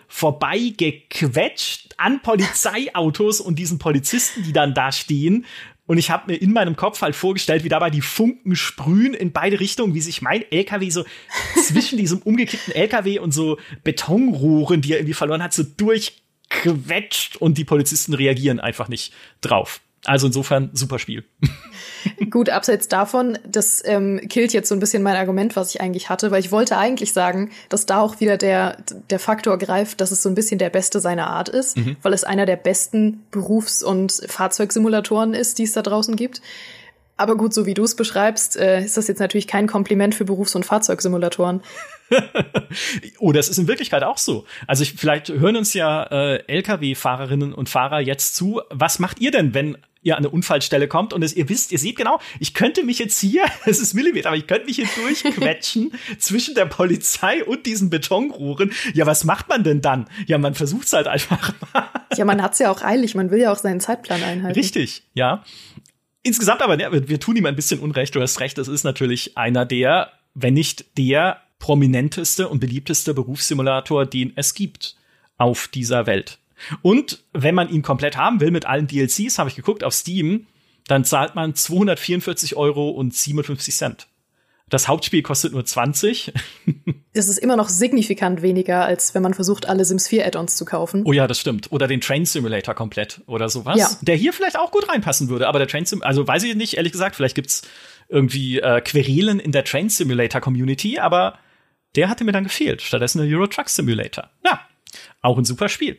vorbeigequetscht, an Polizeiautos und diesen Polizisten, die dann da stehen. Und ich habe mir in meinem Kopf halt vorgestellt, wie dabei die Funken sprühen in beide Richtungen, wie sich mein L K W so zwischen diesem umgekippten L K W und so Betonrohren, die er irgendwie verloren hat, so durchquetscht und die Polizisten reagieren einfach nicht drauf. Also insofern super Spiel. Gut, abseits davon, das ähm, killt jetzt so ein bisschen mein Argument, was ich eigentlich hatte, weil ich wollte eigentlich sagen, dass da auch wieder der, der Faktor greift, dass es so ein bisschen der Beste seiner Art ist, mhm. weil es einer der besten Berufs- und Fahrzeugsimulatoren ist, die es da draußen gibt. Aber gut, so wie du es beschreibst, äh, ist das jetzt natürlich kein Kompliment für Berufs- und Fahrzeugsimulatoren. Oh, das ist in Wirklichkeit auch so. Also ich, vielleicht hören uns ja äh, L K W-Fahrerinnen und Fahrer jetzt zu. Was macht ihr denn, wenn ihr an eine Unfallstelle kommt und es, ihr wisst, ihr seht genau, ich könnte mich jetzt hier, es ist Millimeter, aber ich könnte mich hier durchquetschen zwischen der Polizei und diesen Betonrohren. Ja, was macht man denn dann? Ja, man versucht es halt einfach mal. Ja, man hat's ja auch eilig, man will ja auch seinen Zeitplan einhalten. Richtig, ja. Insgesamt aber, ja, wir, wir tun ihm ein bisschen Unrecht, du hast recht, es ist natürlich einer der, wenn nicht der prominenteste und beliebteste Berufssimulator, den es gibt auf dieser Welt. Und wenn man ihn komplett haben will, mit allen D L Cs, habe ich geguckt, auf Steam, dann zahlt man zweihundertvierundvierzig Euro und siebenundfünfzig Cent. Das Hauptspiel kostet nur zwanzig. Das ist immer noch signifikant weniger, als wenn man versucht, alle Sims vier Add-ons zu kaufen. Oh ja, das stimmt. Oder den Train Simulator komplett oder sowas. Ja. Der hier vielleicht auch gut reinpassen würde. Aber der Train Simulator, also weiß ich nicht, ehrlich gesagt, vielleicht gibt's irgendwie äh, Querelen in der Train Simulator Community, aber der hatte mir dann gefehlt. Stattdessen der Euro Truck Simulator. Ja, auch ein super Spiel.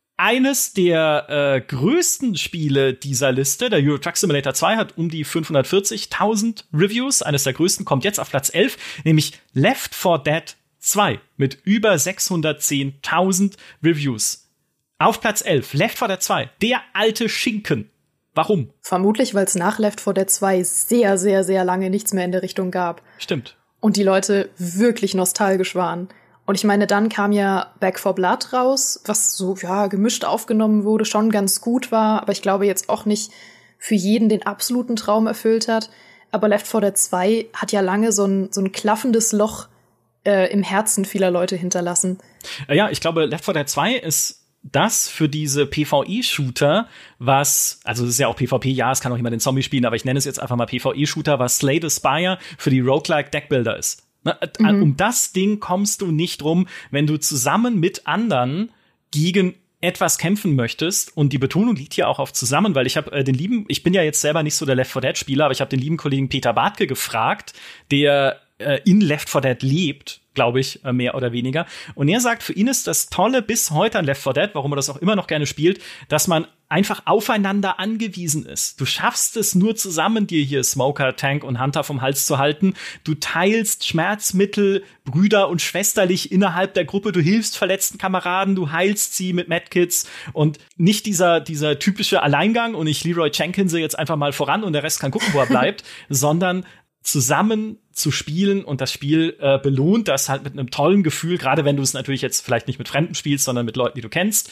Eines der äh, größten Spiele dieser Liste, der Euro Truck Simulator zwei, hat um die fünfhundertvierzigtausend Reviews. Eines der größten kommt jetzt auf Platz elf, nämlich Left four Dead zwei mit über sechshundertzehntausend Reviews. Auf Platz elf, Left four Dead zwei, der alte Schinken. Warum? Vermutlich, weil es nach Left four Dead zwei sehr, sehr, sehr lange nichts mehr in der Richtung gab. Stimmt. Und die Leute wirklich nostalgisch waren. Und ich meine, dann kam ja Back four Blood raus, was so, ja, gemischt aufgenommen wurde, schon ganz gut war, aber ich glaube jetzt auch nicht für jeden den absoluten Traum erfüllt hat. Aber Left four Dead zwei hat ja lange so ein, so ein klaffendes Loch äh, im Herzen vieler Leute hinterlassen. Ja, ich glaube, Left four Dead zwei ist das für diese PvE-Shooter, was, also es ist ja auch PvP, ja, es kann auch jemand den Zombie spielen, aber ich nenne es jetzt einfach mal PvE-Shooter, was Slay the Spire für die Roguelike Deckbuilder ist. Mhm. Um das Ding kommst du nicht rum, wenn du zusammen mit anderen gegen etwas kämpfen möchtest. Und die Betonung liegt hier auch auf zusammen, weil ich habe äh, den lieben, ich bin ja jetzt selber nicht so der Left four Dead Spieler, aber ich habe den lieben Kollegen Peter Bartke gefragt, der äh, in Left four Dead lebt, glaube ich, äh, mehr oder weniger. Und er sagt, für ihn ist das Tolle bis heute an Left four Dead, warum er das auch immer noch gerne spielt, dass man einfach aufeinander angewiesen ist. Du schaffst es nur zusammen, dir hier Smoker, Tank und Hunter vom Hals zu halten. Du teilst Schmerzmittel, Brüder und schwesterlich innerhalb der Gruppe. Du hilfst verletzten Kameraden, du heilst sie mit Medkits und nicht dieser, dieser typische Alleingang und ich Leroy Jenkins jetzt einfach mal voran und der Rest kann gucken, wo er bleibt, sondern zusammen zu spielen und das Spiel äh, belohnt das halt mit einem tollen Gefühl, gerade wenn du es natürlich jetzt vielleicht nicht mit Fremden spielst, sondern mit Leuten, die du kennst.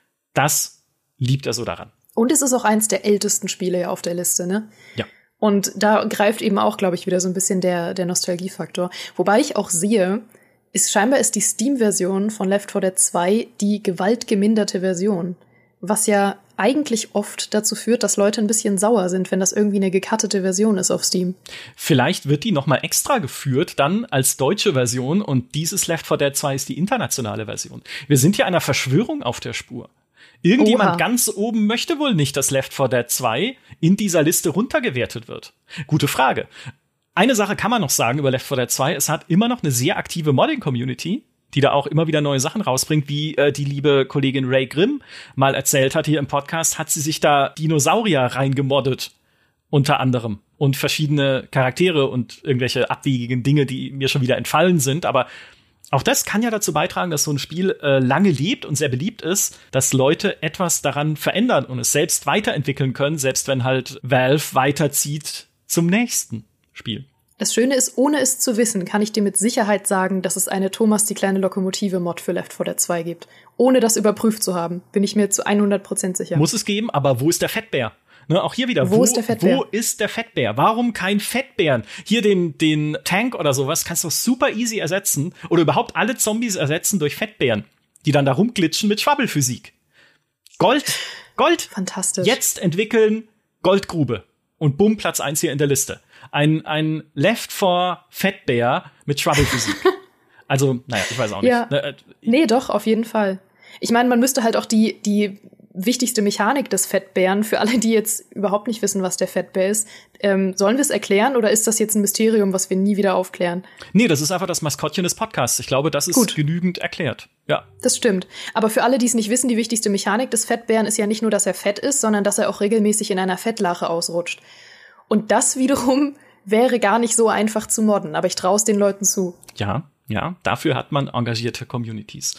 Das liebt er so daran. Und es ist auch eins der ältesten Spiele ja auf der Liste, ne? Ja. Und da greift eben auch, glaube ich, wieder so ein bisschen der, der Nostalgiefaktor. Wobei ich auch sehe, ist scheinbar ist die Steam-Version von Left four Dead two die gewaltgeminderte Version. Was ja eigentlich oft dazu führt, dass Leute ein bisschen sauer sind, wenn das irgendwie eine gecuttete Version ist auf Steam. Vielleicht wird die noch mal extra geführt, dann als deutsche Version. Und dieses Left four Dead two ist die internationale Version. Wir sind hier einer Verschwörung auf der Spur. Irgendjemand Oha. ganz oben möchte wohl nicht, dass Left four Dead two in dieser Liste runtergewertet wird. Gute Frage. Eine Sache kann man noch sagen über Left four Dead two. Es hat immer noch eine sehr aktive Modding-Community, die da auch immer wieder neue Sachen rausbringt, wie äh, die liebe Kollegin Ray Grimm mal erzählt hat hier im Podcast, hat sie sich da Dinosaurier reingemoddet, unter anderem. Und verschiedene Charaktere und irgendwelche abwegigen Dinge, die mir schon wieder entfallen sind. Aber auch das kann ja dazu beitragen, dass so ein Spiel äh, lange lebt und sehr beliebt ist, dass Leute etwas daran verändern und es selbst weiterentwickeln können, selbst wenn halt Valve weiterzieht zum nächsten Spiel. Das Schöne ist, ohne es zu wissen, kann ich dir mit Sicherheit sagen, dass es eine Thomas die kleine Lokomotive-Mod für Left four Dead two gibt. Ohne das überprüft zu haben, bin ich mir zu hundert Prozent sicher. Muss es geben, aber wo ist der Fettbär? Ne, auch hier wieder, wo, wo ist der Fettbär? Wo ist der Fettbär? Warum kein Fettbären? Hier den, den Tank oder sowas kannst du super easy ersetzen oder überhaupt alle Zombies ersetzen durch Fettbären, die dann da rumglitschen mit Schwabbelphysik. Gold, Gold. Fantastisch. Jetzt entwickeln Goldgrube. Und bumm, Platz eins hier in der Liste. Ein, ein Left four Fettbär mit Schwabbelphysik. Also, naja, ich weiß auch nicht. Ja. Nee, doch, auf jeden Fall. Ich meine, man müsste halt auch die, die wichtigste Mechanik des Fettbären, für alle, die jetzt überhaupt nicht wissen, was der Fettbär ist, ähm, sollen wir es erklären oder ist das jetzt ein Mysterium, was wir nie wieder aufklären? Nee, das ist einfach das Maskottchen des Podcasts. Ich glaube, das ist Gut. genügend erklärt. Ja. Das stimmt. Aber für alle, die es nicht wissen, die wichtigste Mechanik des Fettbären ist ja nicht nur, dass er fett ist, sondern dass er auch regelmäßig in einer Fettlache ausrutscht. Und das wiederum wäre gar nicht so einfach zu modden, aber ich traue es den Leuten zu. Ja, ja, dafür hat man engagierte Communities.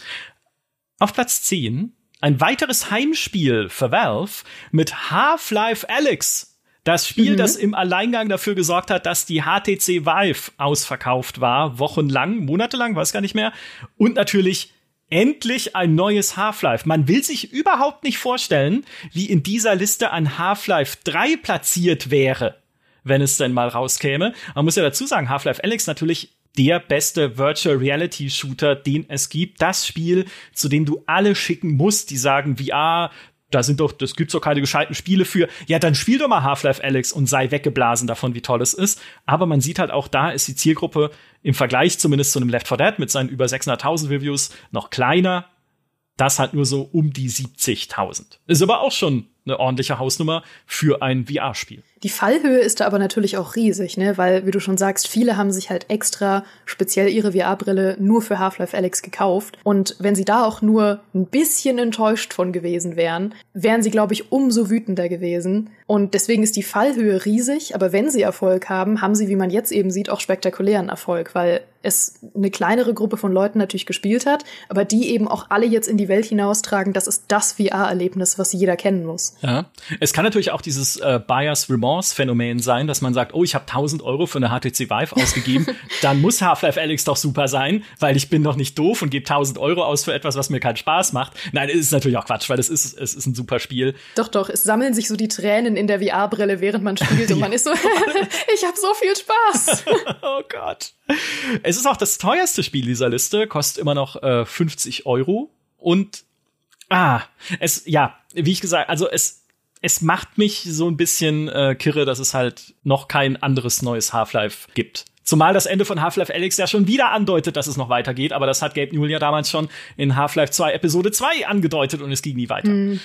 Auf Platz zehn ein weiteres Heimspiel für Valve mit Half-Life Alyx. Das Spiel, mhm. das im Alleingang dafür gesorgt hat, dass die H T C Vive ausverkauft war, wochenlang, monatelang, weiß gar nicht mehr. Und natürlich endlich ein neues Half-Life. Man will sich überhaupt nicht vorstellen, wie in dieser Liste ein Half-Life drei platziert wäre, wenn es denn mal rauskäme. Man muss ja dazu sagen, Half-Life Alyx natürlich der beste Virtual-Reality-Shooter, den es gibt. Das Spiel, zu dem du alle schicken musst, die sagen, V R, da sind doch, das gibt's doch keine gescheiten Spiele für. Ja, dann spiel doch mal Half-Life Alyx und sei weggeblasen davon, wie toll es ist. Aber man sieht halt auch, da ist die Zielgruppe im Vergleich zumindest zu einem Left four Dead mit seinen über sechshunderttausend Reviews noch kleiner. Das halt nur so um die siebzigtausend. Ist aber auch schon eine ordentliche Hausnummer für ein V R-Spiel. Die Fallhöhe ist da aber natürlich auch riesig, ne? Weil, wie du schon sagst, viele haben sich halt extra speziell ihre V R-Brille nur für Half-Life Alyx gekauft. Und wenn sie da auch nur ein bisschen enttäuscht von gewesen wären, wären sie, glaube ich, umso wütender gewesen. Und deswegen ist die Fallhöhe riesig. Aber wenn sie Erfolg haben, haben sie, wie man jetzt eben sieht, auch spektakulären Erfolg, weil es eine kleinere Gruppe von Leuten natürlich gespielt hat, aber die eben auch alle jetzt in die Welt hinaustragen. Das ist das V R-Erlebnis, was jeder kennen muss. Ja, es kann natürlich auch dieses äh, Buyer's Remorse-Phänomen sein, dass man sagt, oh, ich habe tausend Euro für eine H T C Vive ausgegeben, dann muss Half-Life Alyx doch super sein, weil ich bin doch nicht doof und gebe tausend Euro aus für etwas, was mir keinen Spaß macht. Nein, es ist natürlich auch Quatsch, weil es ist, es ist ein super Spiel. Doch, doch, es sammeln sich so die Tränen in der V R-Brille, während man spielt und man ist so, ich habe so viel Spaß. Oh Gott. Es ist auch das teuerste Spiel dieser Liste, kostet immer noch äh, fünfzig Euro und Ah, es, ja, wie ich gesagt, also es, es macht mich so ein bisschen äh, kirre, dass es halt noch kein anderes neues Half-Life gibt. Zumal das Ende von Half-Life Alyx ja schon wieder andeutet, dass es noch weitergeht, aber das hat Gabe Newell ja damals schon in Half-Life zwei Episode zwei angedeutet und es ging nie weiter. Mhm.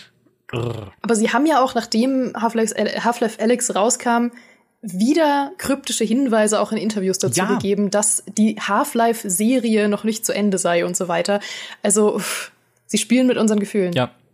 Aber sie haben ja auch, nachdem Half-Life, Half-Life Alyx rauskam, wieder kryptische Hinweise auch in Interviews dazu ja. gegeben, dass die Half-Life-Serie noch nicht zu Ende sei und so weiter. Also, uff. Sie spielen mit unseren Gefühlen. Ja, ja.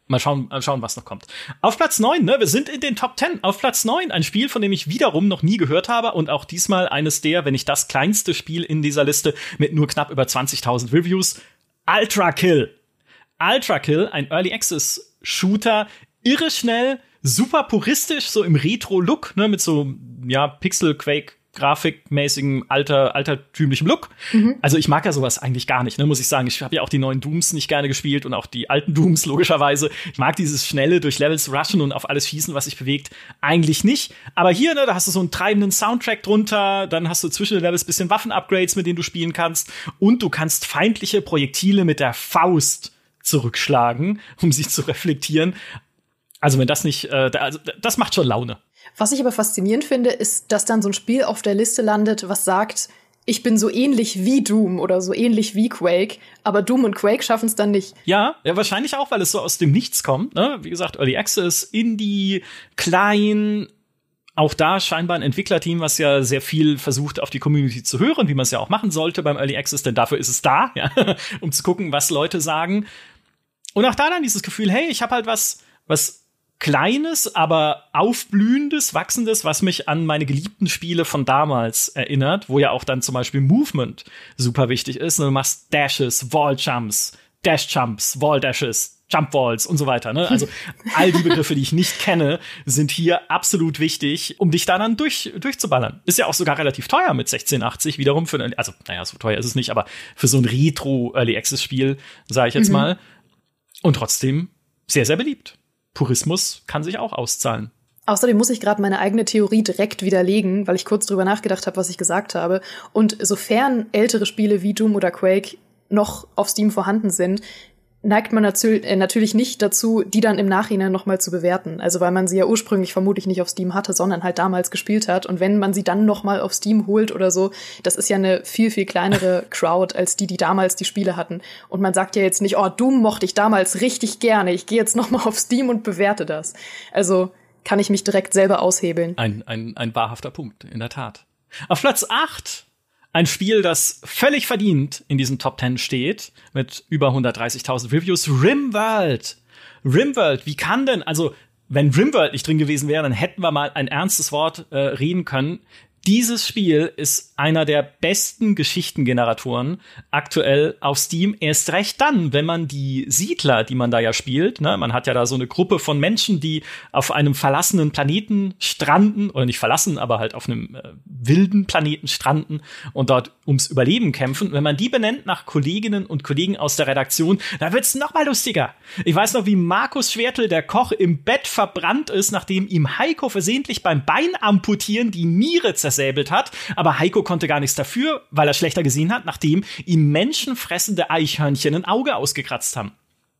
Mal schauen, mal schauen, was noch kommt. Auf Platz neun, ne, wir sind in den Top zehn. Auf Platz neun, ein Spiel, von dem ich wiederum noch nie gehört habe und auch diesmal eines der, wenn nicht das kleinste Spiel in dieser Liste mit nur knapp über zwanzigtausend Reviews. Ultra Kill. Ultra Kill, ein Early Access Shooter, irre schnell, super puristisch, so im Retro-Look, ne, mit so, ja, Pixel-Quake grafikmäßigen, alter, altertümlichem Look. Mhm. Also ich mag ja sowas eigentlich gar nicht, ne, muss ich sagen. Ich habe ja auch die neuen Dooms nicht gerne gespielt und auch die alten Dooms, logischerweise. Ich mag dieses schnelle, durch Levels rushen und auf alles schießen, was sich bewegt, eigentlich nicht. Aber hier, ne, da hast du so einen treibenden Soundtrack drunter, dann hast du zwischen den Levels bisschen Waffen-Upgrades, mit denen du spielen kannst und du kannst feindliche Projektile mit der Faust zurückschlagen, um sie zu reflektieren. Also wenn das nicht, äh, da, also das macht schon Laune. Was ich aber faszinierend finde, ist, dass dann so ein Spiel auf der Liste landet, was sagt, ich bin so ähnlich wie Doom oder so ähnlich wie Quake, aber Doom und Quake schaffen es dann nicht. Ja, ja, wahrscheinlich auch, weil es so aus dem Nichts kommt, ne? Wie gesagt, Early Access, Indie, klein, auch da scheinbar ein Entwicklerteam, was ja sehr viel versucht, auf die Community zu hören, wie man es ja auch machen sollte beim Early Access, denn dafür ist es da, ja, um zu gucken, was Leute sagen. Und auch da dann dieses Gefühl, hey, ich habe halt was, was Kleines, aber aufblühendes, wachsendes, was mich an meine geliebten Spiele von damals erinnert, wo ja auch dann zum Beispiel Movement super wichtig ist. Du machst Dashes, Wall-Jumps, Dash-Jumps, Wall-Dashes, Jump-Walls und so weiter. Ne? Also all die Begriffe, die ich nicht kenne, sind hier absolut wichtig, um dich da dann durch, durchzuballern. Ist ja auch sogar relativ teuer mit sechzehn achtzig wiederum für ein, also naja, so teuer ist es nicht, aber für so ein Retro-Early-Access-Spiel, sage ich jetzt mhm. mal. Und trotzdem sehr, sehr beliebt. Purismus kann sich auch auszahlen. Außerdem muss ich gerade meine eigene Theorie direkt widerlegen, weil ich kurz drüber nachgedacht habe, was ich gesagt habe. Und sofern ältere Spiele wie Doom oder Quake noch auf Steam vorhanden sind, neigt man natür- äh, natürlich nicht dazu, die dann im Nachhinein noch mal zu bewerten. Also weil man sie ja ursprünglich vermutlich nicht auf Steam hatte, sondern halt damals gespielt hat. Und wenn man sie dann noch mal auf Steam holt oder so, das ist ja eine viel, viel kleinere Crowd als die, die damals die Spiele hatten. Und man sagt ja jetzt nicht, oh, Doom mochte ich damals richtig gerne. Ich gehe jetzt noch mal auf Steam und bewerte das. Also kann ich mich direkt selber aushebeln. Ein, ein, ein wahrhafter Punkt, in der Tat. Auf Platz acht ein Spiel, das völlig verdient in diesen Top zehn steht, mit über hundertdreißigtausend Reviews, RimWorld. RimWorld, wie kann denn, also wenn RimWorld nicht drin gewesen wäre, dann hätten wir mal ein ernstes Wort äh, reden können. Dieses Spiel ist einer der besten Geschichtengeneratoren aktuell auf Steam. Erst recht dann, wenn man die Siedler, die man da ja spielt, ne, man hat ja da so eine Gruppe von Menschen, die auf einem verlassenen Planeten stranden, oder nicht verlassen, aber halt auf einem äh, wilden Planeten stranden und dort ums Überleben kämpfen. Wenn man die benennt nach Kolleginnen und Kollegen aus der Redaktion, dann wird's noch mal lustiger. Ich weiß noch, wie Markus Schwertl, der Koch, im Bett verbrannt ist, nachdem ihm Heiko versehentlich beim Bein amputieren die Niere zersäbelt hat, aber Heiko konnte gar nichts dafür, weil er schlechter gesehen hat, nachdem ihm menschenfressende Eichhörnchen ein Auge ausgekratzt haben.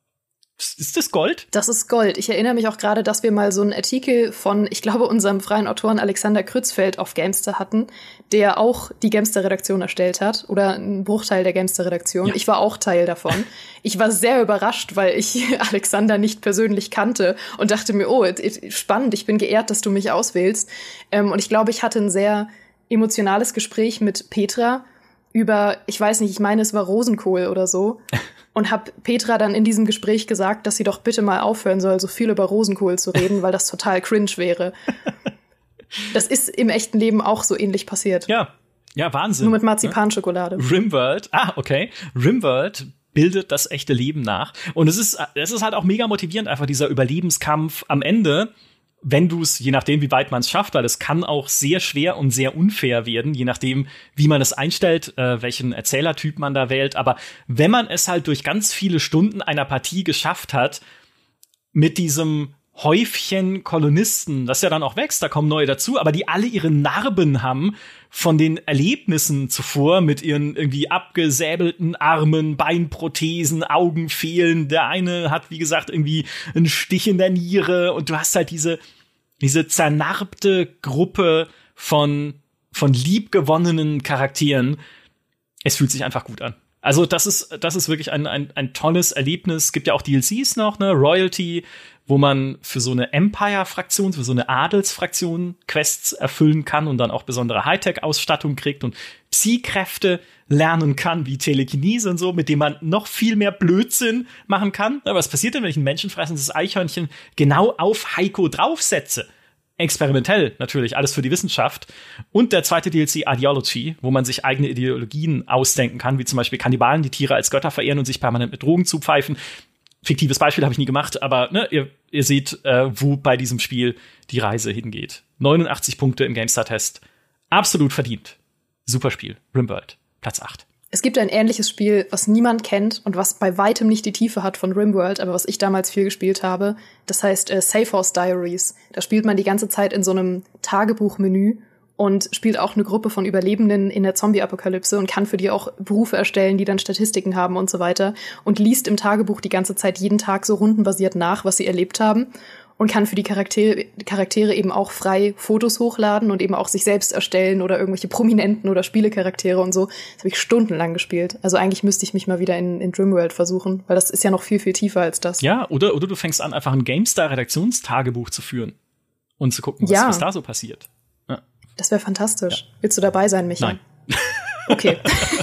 Ist das Gold? Das ist Gold. Ich erinnere mich auch gerade, dass wir mal so einen Artikel von, ich glaube, unserem freien Autoren Alexander Krützfeld auf Gamester hatten, der auch die Gamester-Redaktion erstellt hat oder einen Bruchteil der Gamester-Redaktion. Ja. Ich war auch Teil davon. Ich war sehr überrascht, weil ich Alexander nicht persönlich kannte und dachte mir, oh, spannend, ich bin geehrt, dass du mich auswählst. Und ich glaube, ich hatte ein sehr emotionales Gespräch mit Petra über, ich weiß nicht, ich meine, es war Rosenkohl oder so. Und hab Petra dann in diesem Gespräch gesagt, dass sie doch bitte mal aufhören soll, so viel über Rosenkohl zu reden, weil das total cringe wäre. Das ist im echten Leben auch so ähnlich passiert. Ja, ja, Wahnsinn. Nur mit Marzipanschokolade. RimWorld, ah, okay. RimWorld bildet das echte Leben nach. Und es ist, es ist halt auch mega motivierend, einfach dieser Überlebenskampf am Ende, wenn du es, je nachdem, wie weit man es schafft, weil es kann auch sehr schwer und sehr unfair werden, je nachdem, wie man es einstellt, äh, welchen Erzählertyp man da wählt. Aber wenn man es halt durch ganz viele Stunden einer Partie geschafft hat, mit diesem Häufchen Kolonisten, das ja dann auch wächst, da kommen neue dazu, aber die alle ihre Narben haben von den Erlebnissen zuvor mit ihren irgendwie abgesäbelten Armen, Beinprothesen, Augen fehlen. Der eine hat, wie gesagt, irgendwie einen Stich in der Niere und du hast halt diese, diese zernarbte Gruppe von, von liebgewonnenen Charakteren. Es fühlt sich einfach gut an. Also das ist, das ist wirklich ein, ein, ein tolles Erlebnis. Es gibt ja auch D L Cs noch, ne, Royalty, wo man für so eine Empire-Fraktion, für so eine Adelsfraktion Quests erfüllen kann und dann auch besondere Hightech-Ausstattung kriegt und Psi-Kräfte lernen kann, wie Telekinese und so, mit dem man noch viel mehr Blödsinn machen kann. Aber was passiert denn, wenn ich ein menschenfressendes Eichhörnchen genau auf Heiko draufsetze? Experimentell natürlich, alles für die Wissenschaft. Und der zweite D L C, Ideology, wo man sich eigene Ideologien ausdenken kann, wie zum Beispiel Kannibalen, die Tiere als Götter verehren und sich permanent mit Drogen zupfeifen. Fiktives Beispiel habe ich nie gemacht, aber ne, ihr, ihr seht, äh, wo bei diesem Spiel die Reise hingeht. neunundachtzig Punkte im GameStar-Test. Absolut verdient. Super Spiel. RimWorld, Platz acht. Es gibt ein ähnliches Spiel, was niemand kennt und was bei weitem nicht die Tiefe hat von RimWorld, aber was ich damals viel gespielt habe. Das heißt äh, Safe House Diaries. Da spielt man die ganze Zeit in so einem Tagebuchmenü und spielt auch eine Gruppe von Überlebenden in der Zombie-Apokalypse und kann für die auch Berufe erstellen, die dann Statistiken haben und so weiter. Und liest im Tagebuch die ganze Zeit jeden Tag so rundenbasiert nach, was sie erlebt haben. Und kann für die Charaktere, Charaktere eben auch frei Fotos hochladen und eben auch sich selbst erstellen oder irgendwelche Prominenten oder Spielecharaktere und so. Das habe ich stundenlang gespielt. Also eigentlich müsste ich mich mal wieder in, in RimWorld versuchen, weil das ist ja noch viel, viel tiefer als das. Ja, oder, oder du fängst an, einfach ein GameStar-Redaktionstagebuch zu führen und zu gucken, was, ja. was da so passiert. Ja. Das wäre fantastisch. Ja. Willst du dabei sein, Micha? Nein. Okay,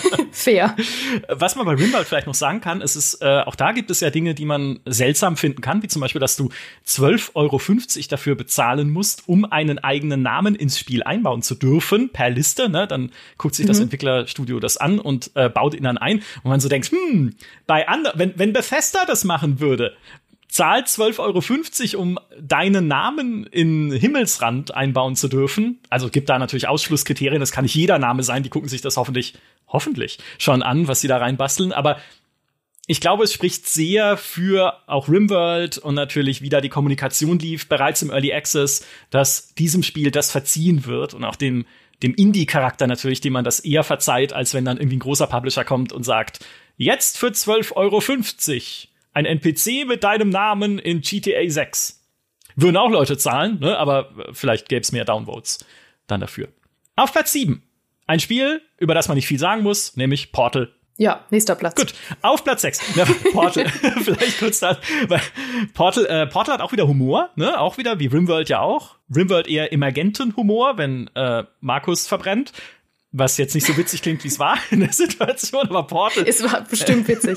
fair. Was man bei RimWorld vielleicht noch sagen kann, es ist, äh, auch da gibt es ja Dinge, die man seltsam finden kann, wie zum Beispiel, dass du zwölf Euro fünfzig dafür bezahlen musst, um einen eigenen Namen ins Spiel einbauen zu dürfen, per Liste, ne? Dann guckt sich das mhm. Entwicklerstudio das an und äh, baut ihn dann ein. Und man so denkt, hm, bei anderen, wenn, wenn Bethesda das machen würde, zahlt zwölf Euro fünfzig, um deinen Namen in Himmelsrand einbauen zu dürfen. Also gibt da natürlich Ausschlusskriterien, das kann nicht jeder Name sein, die gucken sich das hoffentlich, hoffentlich schon an, was sie da reinbasteln. Aber ich glaube, es spricht sehr für auch RimWorld und natürlich, wie da die Kommunikation lief, bereits im Early Access, dass diesem Spiel das verziehen wird und auch dem, dem Indie-Charakter natürlich, dem man das eher verzeiht, als wenn dann irgendwie ein großer Publisher kommt und sagt, jetzt für zwölf Euro fünfzig ein N P C mit deinem Namen in G T A sechs. Würden auch Leute zahlen, ne? Aber vielleicht gäbe es mehr Downvotes dann dafür. Auf Platz sieben. Ein Spiel, über das man nicht viel sagen muss, nämlich Portal. Ja, nächster Platz. Gut, auf Platz sechs. Ja, Portal. Vielleicht kurz da. Weil Portal, äh, Portal hat auch wieder Humor, ne? Auch wieder, wie RimWorld ja auch. RimWorld eher emergenten Humor, wenn äh, Markus verbrennt. Was jetzt nicht so witzig klingt, wie es war in der Situation, aber Portal. Es war bestimmt witzig.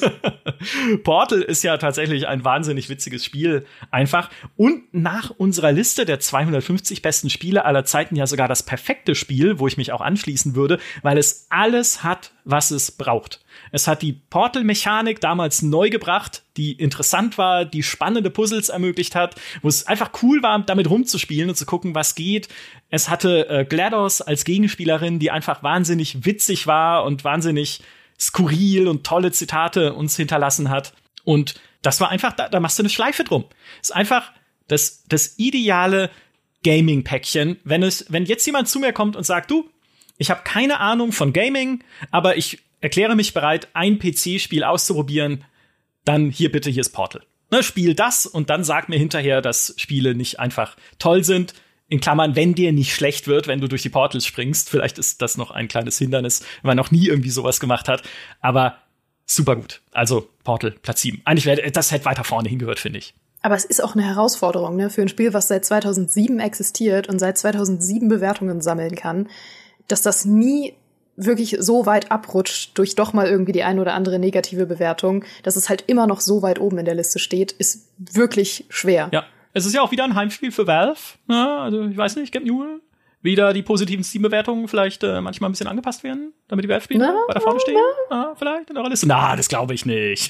Portal ist ja tatsächlich ein wahnsinnig witziges Spiel, einfach. Und nach unserer Liste der zweihundertfünfzig besten Spiele aller Zeiten ja sogar das perfekte Spiel, wo ich mich auch anschließen würde, weil es alles hat, was es braucht. Es hat die Portal-Mechanik damals neu gebracht, die interessant war, die spannende Puzzles ermöglicht hat, wo es einfach cool war, damit rumzuspielen und zu gucken, was geht. Es hatte äh, GLaDOS als Gegenspielerin, die einfach wahnsinnig witzig war und wahnsinnig skurril und tolle Zitate uns hinterlassen hat. Und das war einfach, da, da machst du eine Schleife drum. Es ist einfach das, das ideale Gaming-Päckchen. Wenn es, wenn jetzt jemand zu mir kommt und sagt, du, ich habe keine Ahnung von Gaming, aber ich erkläre mich bereit, ein P C-Spiel auszuprobieren, dann hier bitte, hier ist Portal. Ne, spiel das und dann sag mir hinterher, dass Spiele nicht einfach toll sind. In Klammern, wenn dir nicht schlecht wird, wenn du durch die Portals springst. Vielleicht ist das noch ein kleines Hindernis, wenn man noch nie irgendwie sowas gemacht hat. Aber super gut. Also Portal, Platz sieben. Eigentlich wäre das hätte weiter vorne hingehört, finde ich. Aber es ist auch eine Herausforderung, ne, für ein Spiel, was seit zweitausendsieben existiert und seit zweitausendsieben Bewertungen sammeln kann, dass das nie wirklich so weit abrutscht durch doch mal irgendwie die ein oder andere negative Bewertung, dass es halt immer noch so weit oben in der Liste steht, ist wirklich schwer. Ja, es ist ja auch wieder ein Heimspiel für Valve. Ja, also ich weiß nicht, Gabe Newell. Wieder die positiven Steam-Bewertungen vielleicht äh, manchmal ein bisschen angepasst werden, damit die Valve-Spiele weiter vorne stehen. Ah, vielleicht in eurer Liste. Na, das glaube ich nicht.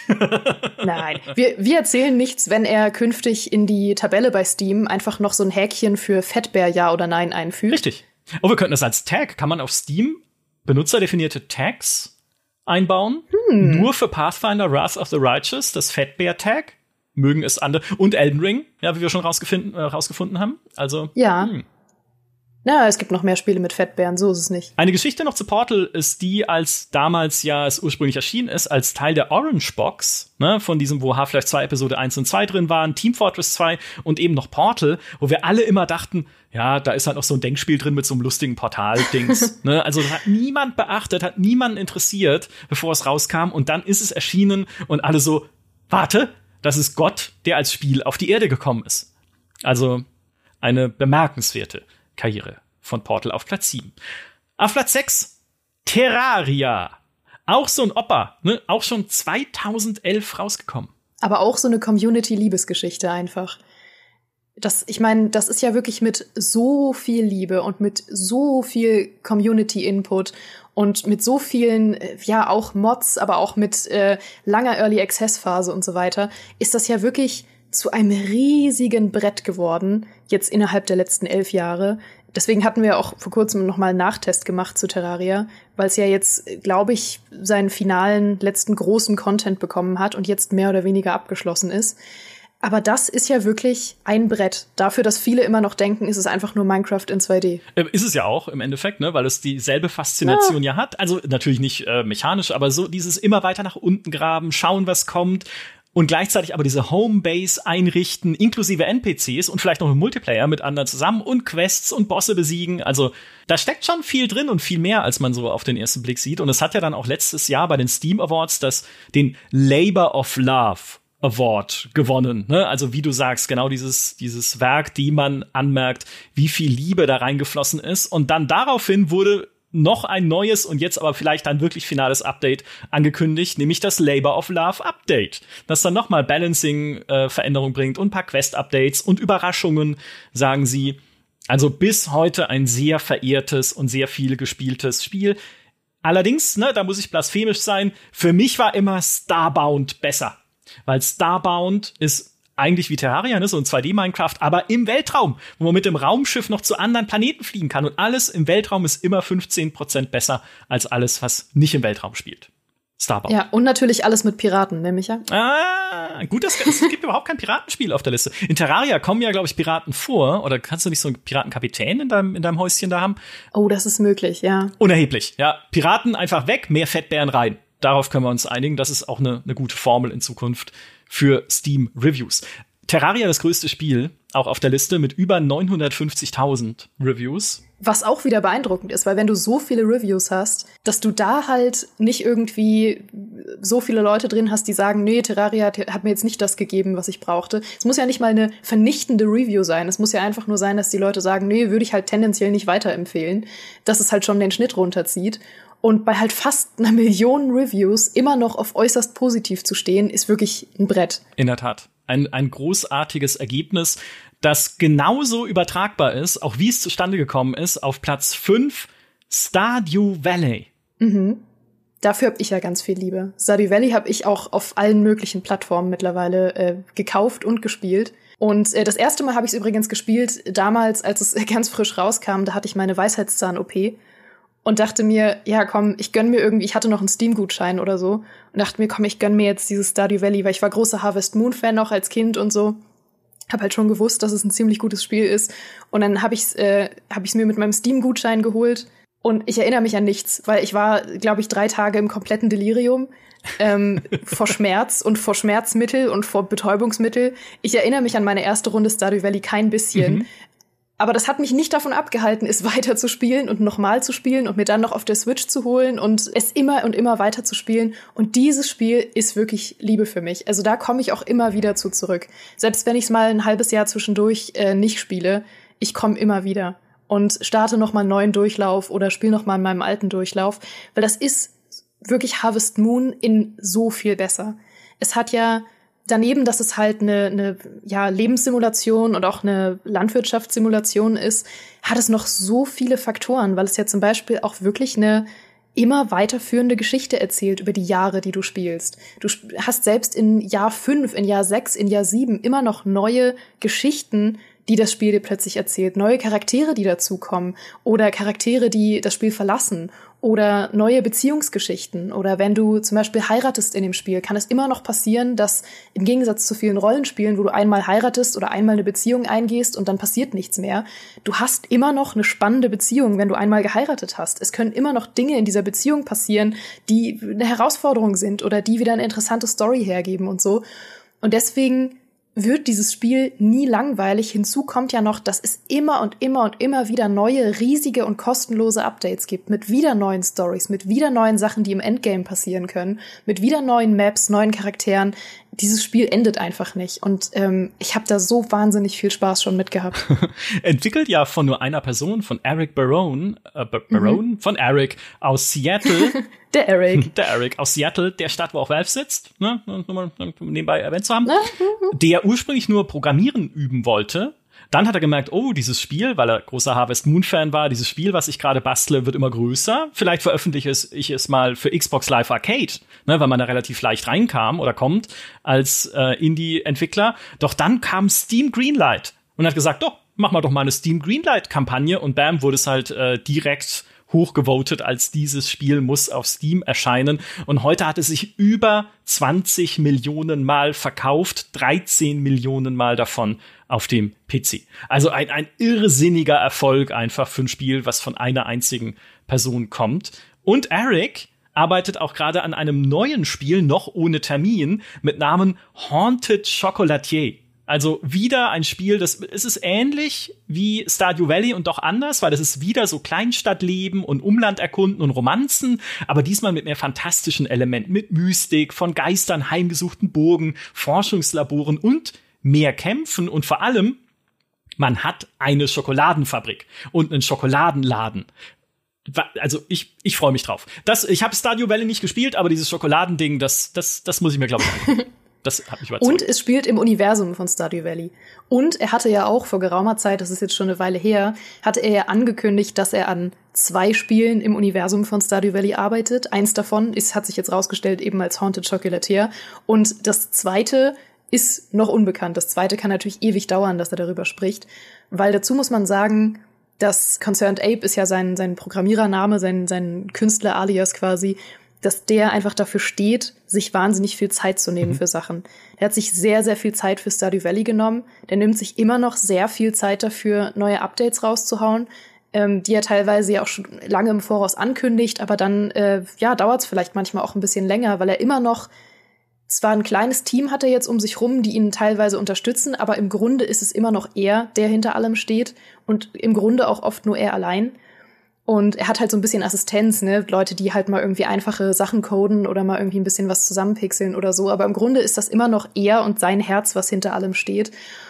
Nein, wir, wir erzählen nichts, wenn er künftig in die Tabelle bei Steam einfach noch so ein Häkchen für Fettbär Ja oder Nein einfügt. Richtig. Oh, wir könnten das als Tag, kann man auf Steam benutzerdefinierte Tags einbauen. Hm. Nur für Pathfinder Wrath of the Righteous, das Fettbär-Tag. Mögen es andere. Und Elden Ring, ja, wie wir schon rausgefunden, äh, rausgefunden haben. Also, ja. Hm. Na, es gibt noch mehr Spiele mit Fettbären, so ist es nicht. Eine Geschichte noch zu Portal ist die, als damals ja es ursprünglich erschienen ist, als Teil der Orange Box, ne, von diesem, wo Half-Life zwei Episode eins und zwei drin waren, Team Fortress zwei und eben noch Portal, wo wir alle immer dachten, ja, da ist halt noch so ein Denkspiel drin mit so einem lustigen Portal-Dings. ne? Also das hat niemand beachtet, hat niemanden interessiert, bevor es rauskam. Und dann ist es erschienen und alle so, warte, das ist Gott, der als Spiel auf die Erde gekommen ist. Also eine bemerkenswerte Karriere von Portal auf Platz sieben. Auf Platz sechs, Terraria. Auch so ein Opa, ne? Auch schon zweitausendelf rausgekommen. Aber auch so eine Community-Liebesgeschichte einfach. Das, ich meine, das ist ja wirklich mit so viel Liebe und mit so viel Community-Input und mit so vielen, ja, auch Mods, aber auch mit äh, langer Early-Access-Phase und so weiter, ist das ja wirklich zu einem riesigen Brett geworden, jetzt innerhalb der letzten elf Jahre. Deswegen hatten wir auch vor kurzem noch mal einen Nachtest gemacht zu Terraria, weil es ja jetzt, glaube ich, seinen finalen, letzten großen Content bekommen hat und jetzt mehr oder weniger abgeschlossen ist. Aber das ist ja wirklich ein Brett. Dafür, dass viele immer noch denken, ist es einfach nur Minecraft in zwei D. Äh, ist es ja auch im Endeffekt, ne, weil es dieselbe Faszination ja, ja hat. Also natürlich nicht äh, mechanisch, aber so dieses immer weiter nach unten graben, schauen, was kommt. Und gleichzeitig aber diese Homebase einrichten, inklusive N P Cs und vielleicht noch im Multiplayer mit anderen zusammen und Quests und Bosse besiegen. Also da steckt schon viel drin und viel mehr, als man so auf den ersten Blick sieht. Und es hat ja dann auch letztes Jahr bei den Steam Awards das, den Labor of Love Award gewonnen. Ne? Also wie du sagst, genau dieses, dieses Werk, die man anmerkt, wie viel Liebe da reingeflossen ist. Und dann daraufhin wurde noch ein neues und jetzt aber vielleicht ein wirklich finales Update angekündigt, nämlich das Labor of Love Update, das dann noch mal Balancing-Veränderungen äh, bringt und ein paar Quest-Updates und Überraschungen, sagen sie. Also bis heute ein sehr verehrtes und sehr viel gespieltes Spiel. Allerdings, ne, da muss ich blasphemisch sein, für mich war immer Starbound besser, weil Starbound ist eigentlich wie Terraria, ne, so ein zwei D-Minecraft, aber im Weltraum, wo man mit dem Raumschiff noch zu anderen Planeten fliegen kann. Und alles im Weltraum ist immer fünfzehn Prozent besser als alles, was nicht im Weltraum spielt. Starbound. Ja, und natürlich alles mit Piraten, nämlich ja. Ah, gut, das, es gibt überhaupt kein Piratenspiel auf der Liste. In Terraria kommen ja, glaube ich, Piraten vor. Oder kannst du nicht so einen Piratenkapitän in deinem, in deinem Häuschen da haben? Oh, das ist möglich, ja. Unerheblich, ja. Piraten einfach weg, mehr Fettbären rein. Darauf können wir uns einigen. Das ist auch eine, eine gute Formel in Zukunft für Steam-Reviews. Terraria, das größte Spiel, auch auf der Liste mit über neunhundertfünfzigtausend Reviews. Was auch wieder beeindruckend ist, weil wenn du so viele Reviews hast, dass du da halt nicht irgendwie so viele Leute drin hast, die sagen, nee, Terraria hat mir jetzt nicht das gegeben, was ich brauchte. Es muss ja nicht mal eine vernichtende Review sein. Es muss ja einfach nur sein, dass die Leute sagen, nee, würde ich halt tendenziell nicht weiterempfehlen. Dass es halt schon den Schnitt runterzieht. Und bei halt fast einer Million Reviews immer noch auf äußerst positiv zu stehen, ist wirklich ein Brett. In der Tat. Ein, ein großartiges Ergebnis, das genauso übertragbar ist, auch wie es zustande gekommen ist, auf Platz fünf, Stardew Valley. Mhm. Dafür habe ich ja ganz viel Liebe. Stardew Valley habe ich auch auf allen möglichen Plattformen mittlerweile äh, gekauft und gespielt. Und äh, das erste Mal habe ich es übrigens gespielt, damals, als es ganz frisch rauskam, da hatte ich meine Weisheitszahn-O P. Und dachte mir, ja komm, ich gönn mir irgendwie, ich hatte noch einen Steam-Gutschein oder so. Und dachte mir, komm, ich gönn mir jetzt dieses Stardew Valley, weil ich war großer Harvest Moon-Fan noch als Kind und so. Hab halt schon gewusst, dass es ein ziemlich gutes Spiel ist. Und dann hab ich's, äh, hab ich's mir mit meinem Steam-Gutschein geholt. Und ich erinnere mich an nichts, weil ich war, glaube ich, drei Tage im kompletten Delirium. ähm, vor Schmerz und vor Schmerzmittel und vor Betäubungsmittel. Ich erinnere mich an meine erste Runde Stardew Valley kein bisschen. Mhm. Aber das hat mich nicht davon abgehalten, es weiter zu spielen und nochmal zu spielen und mir dann noch auf der Switch zu holen und es immer und immer weiter zu spielen. Und dieses Spiel ist wirklich Liebe für mich. Also da komme ich auch immer wieder zu zurück. Selbst wenn ich es mal ein halbes Jahr zwischendurch äh, nicht spiele, ich komme immer wieder und starte noch mal einen neuen Durchlauf oder spiele noch mal in meinem alten Durchlauf. Weil das ist wirklich Harvest Moon in so viel besser. Es hat ja daneben, dass es halt eine, eine ja, Lebenssimulation und auch eine Landwirtschaftssimulation ist, hat es noch so viele Faktoren, weil es ja zum Beispiel auch wirklich eine immer weiterführende Geschichte erzählt über die Jahre, die du spielst. Du hast selbst in Jahr fünf, in Jahr sechs, in Jahr sieben immer noch neue Geschichten, die das Spiel dir plötzlich erzählt, neue Charaktere, die dazukommen oder Charaktere, die das Spiel verlassen oder neue Beziehungsgeschichten oder wenn du zum Beispiel heiratest in dem Spiel, kann es immer noch passieren, dass im Gegensatz zu vielen Rollenspielen, wo du einmal heiratest oder einmal eine Beziehung eingehst und dann passiert nichts mehr, du hast immer noch eine spannende Beziehung, wenn du einmal geheiratet hast. Es können immer noch Dinge in dieser Beziehung passieren, die eine Herausforderung sind oder die wieder eine interessante Story hergeben und so. Und deswegen wird dieses Spiel nie langweilig. Hinzu kommt ja noch, dass es immer und immer und immer wieder neue, riesige und kostenlose Updates gibt. Mit wieder neuen Stories, mit wieder neuen Sachen, die im Endgame passieren können. Mit wieder neuen Maps, neuen Charakteren. Dieses Spiel endet einfach nicht. Und ähm, ich habe da so wahnsinnig viel Spaß schon mitgehabt. Entwickelt ja von nur einer Person, von Eric Barone, äh, Barone, mhm. von Eric aus Seattle. Der Eric. Der Eric aus Seattle, der Stadt, wo auch Valve sitzt, ne, nur mal nebenbei erwähnt zu haben, der ursprünglich nur Programmieren üben wollte. Dann hat er gemerkt, oh, dieses Spiel, weil er großer Harvest Moon-Fan war, dieses Spiel, was ich gerade bastle, wird immer größer. Vielleicht veröffentliche ich es mal für Xbox Live Arcade, ne, weil man da relativ leicht reinkam oder kommt als äh, Indie-Entwickler. Doch dann kam Steam Greenlight und hat gesagt, doch, mach mal doch mal eine Steam Greenlight-Kampagne. Und bam, wurde es halt äh, direkt hochgevotet, als dieses Spiel muss auf Steam erscheinen. Und heute hat es sich über zwanzig Millionen Mal verkauft, dreizehn Millionen Mal davon auf dem P C. Also ein, ein irrsinniger Erfolg einfach für ein Spiel, was von einer einzigen Person kommt. Und Eric arbeitet auch gerade an einem neuen Spiel, noch ohne Termin, mit Namen Haunted Chocolatier. Also wieder ein Spiel, das es ist ähnlich wie Stardew Valley und doch anders, weil es ist wieder so Kleinstadtleben und Umland erkunden und Romanzen, aber diesmal mit mehr fantastischen Elementen, mit Mystik, von Geistern heimgesuchten Burgen, Forschungslaboren und mehr Kämpfen und vor allem, man hat eine Schokoladenfabrik und einen Schokoladenladen. Also ich ich freue mich drauf. Das ich habe Stardew Valley nicht gespielt, aber dieses Schokoladending, das das das muss ich mir, glaube ich, angucken. Das hat mich überzeugt. Und es spielt im Universum von Stardew Valley. Und er hatte ja auch vor geraumer Zeit, das ist jetzt schon eine Weile her, hatte er ja angekündigt, dass er an zwei Spielen im Universum von Stardew Valley arbeitet. Eins davon ist, hat sich jetzt rausgestellt, eben als Haunted Chocolatier. Und das zweite ist noch unbekannt. Das zweite kann natürlich ewig dauern, dass er darüber spricht. Weil dazu muss man sagen, dass Concerned Ape ist ja sein, sein Programmierername, sein, sein Künstler-Alias quasi, dass der einfach dafür steht, sich wahnsinnig viel Zeit zu nehmen mhm. für Sachen. Er hat sich sehr, sehr viel Zeit für Stardew Valley genommen. Der nimmt sich immer noch sehr viel Zeit dafür, neue Updates rauszuhauen, ähm, die er teilweise ja auch schon lange im Voraus ankündigt, aber dann äh, ja dauert es vielleicht manchmal auch ein bisschen länger, weil er immer noch, zwar ein kleines Team hat er jetzt um sich rum, die ihn teilweise unterstützen, aber im Grunde ist es immer noch er, der hinter allem steht und im Grunde auch oft nur er allein. Und er hat halt so ein bisschen Assistenz, ne, Leute, die halt mal irgendwie einfache Sachen coden oder mal irgendwie ein bisschen was zusammenpixeln oder so. Aber im Grunde ist das immer noch er und sein Herz, was hinter allem steht.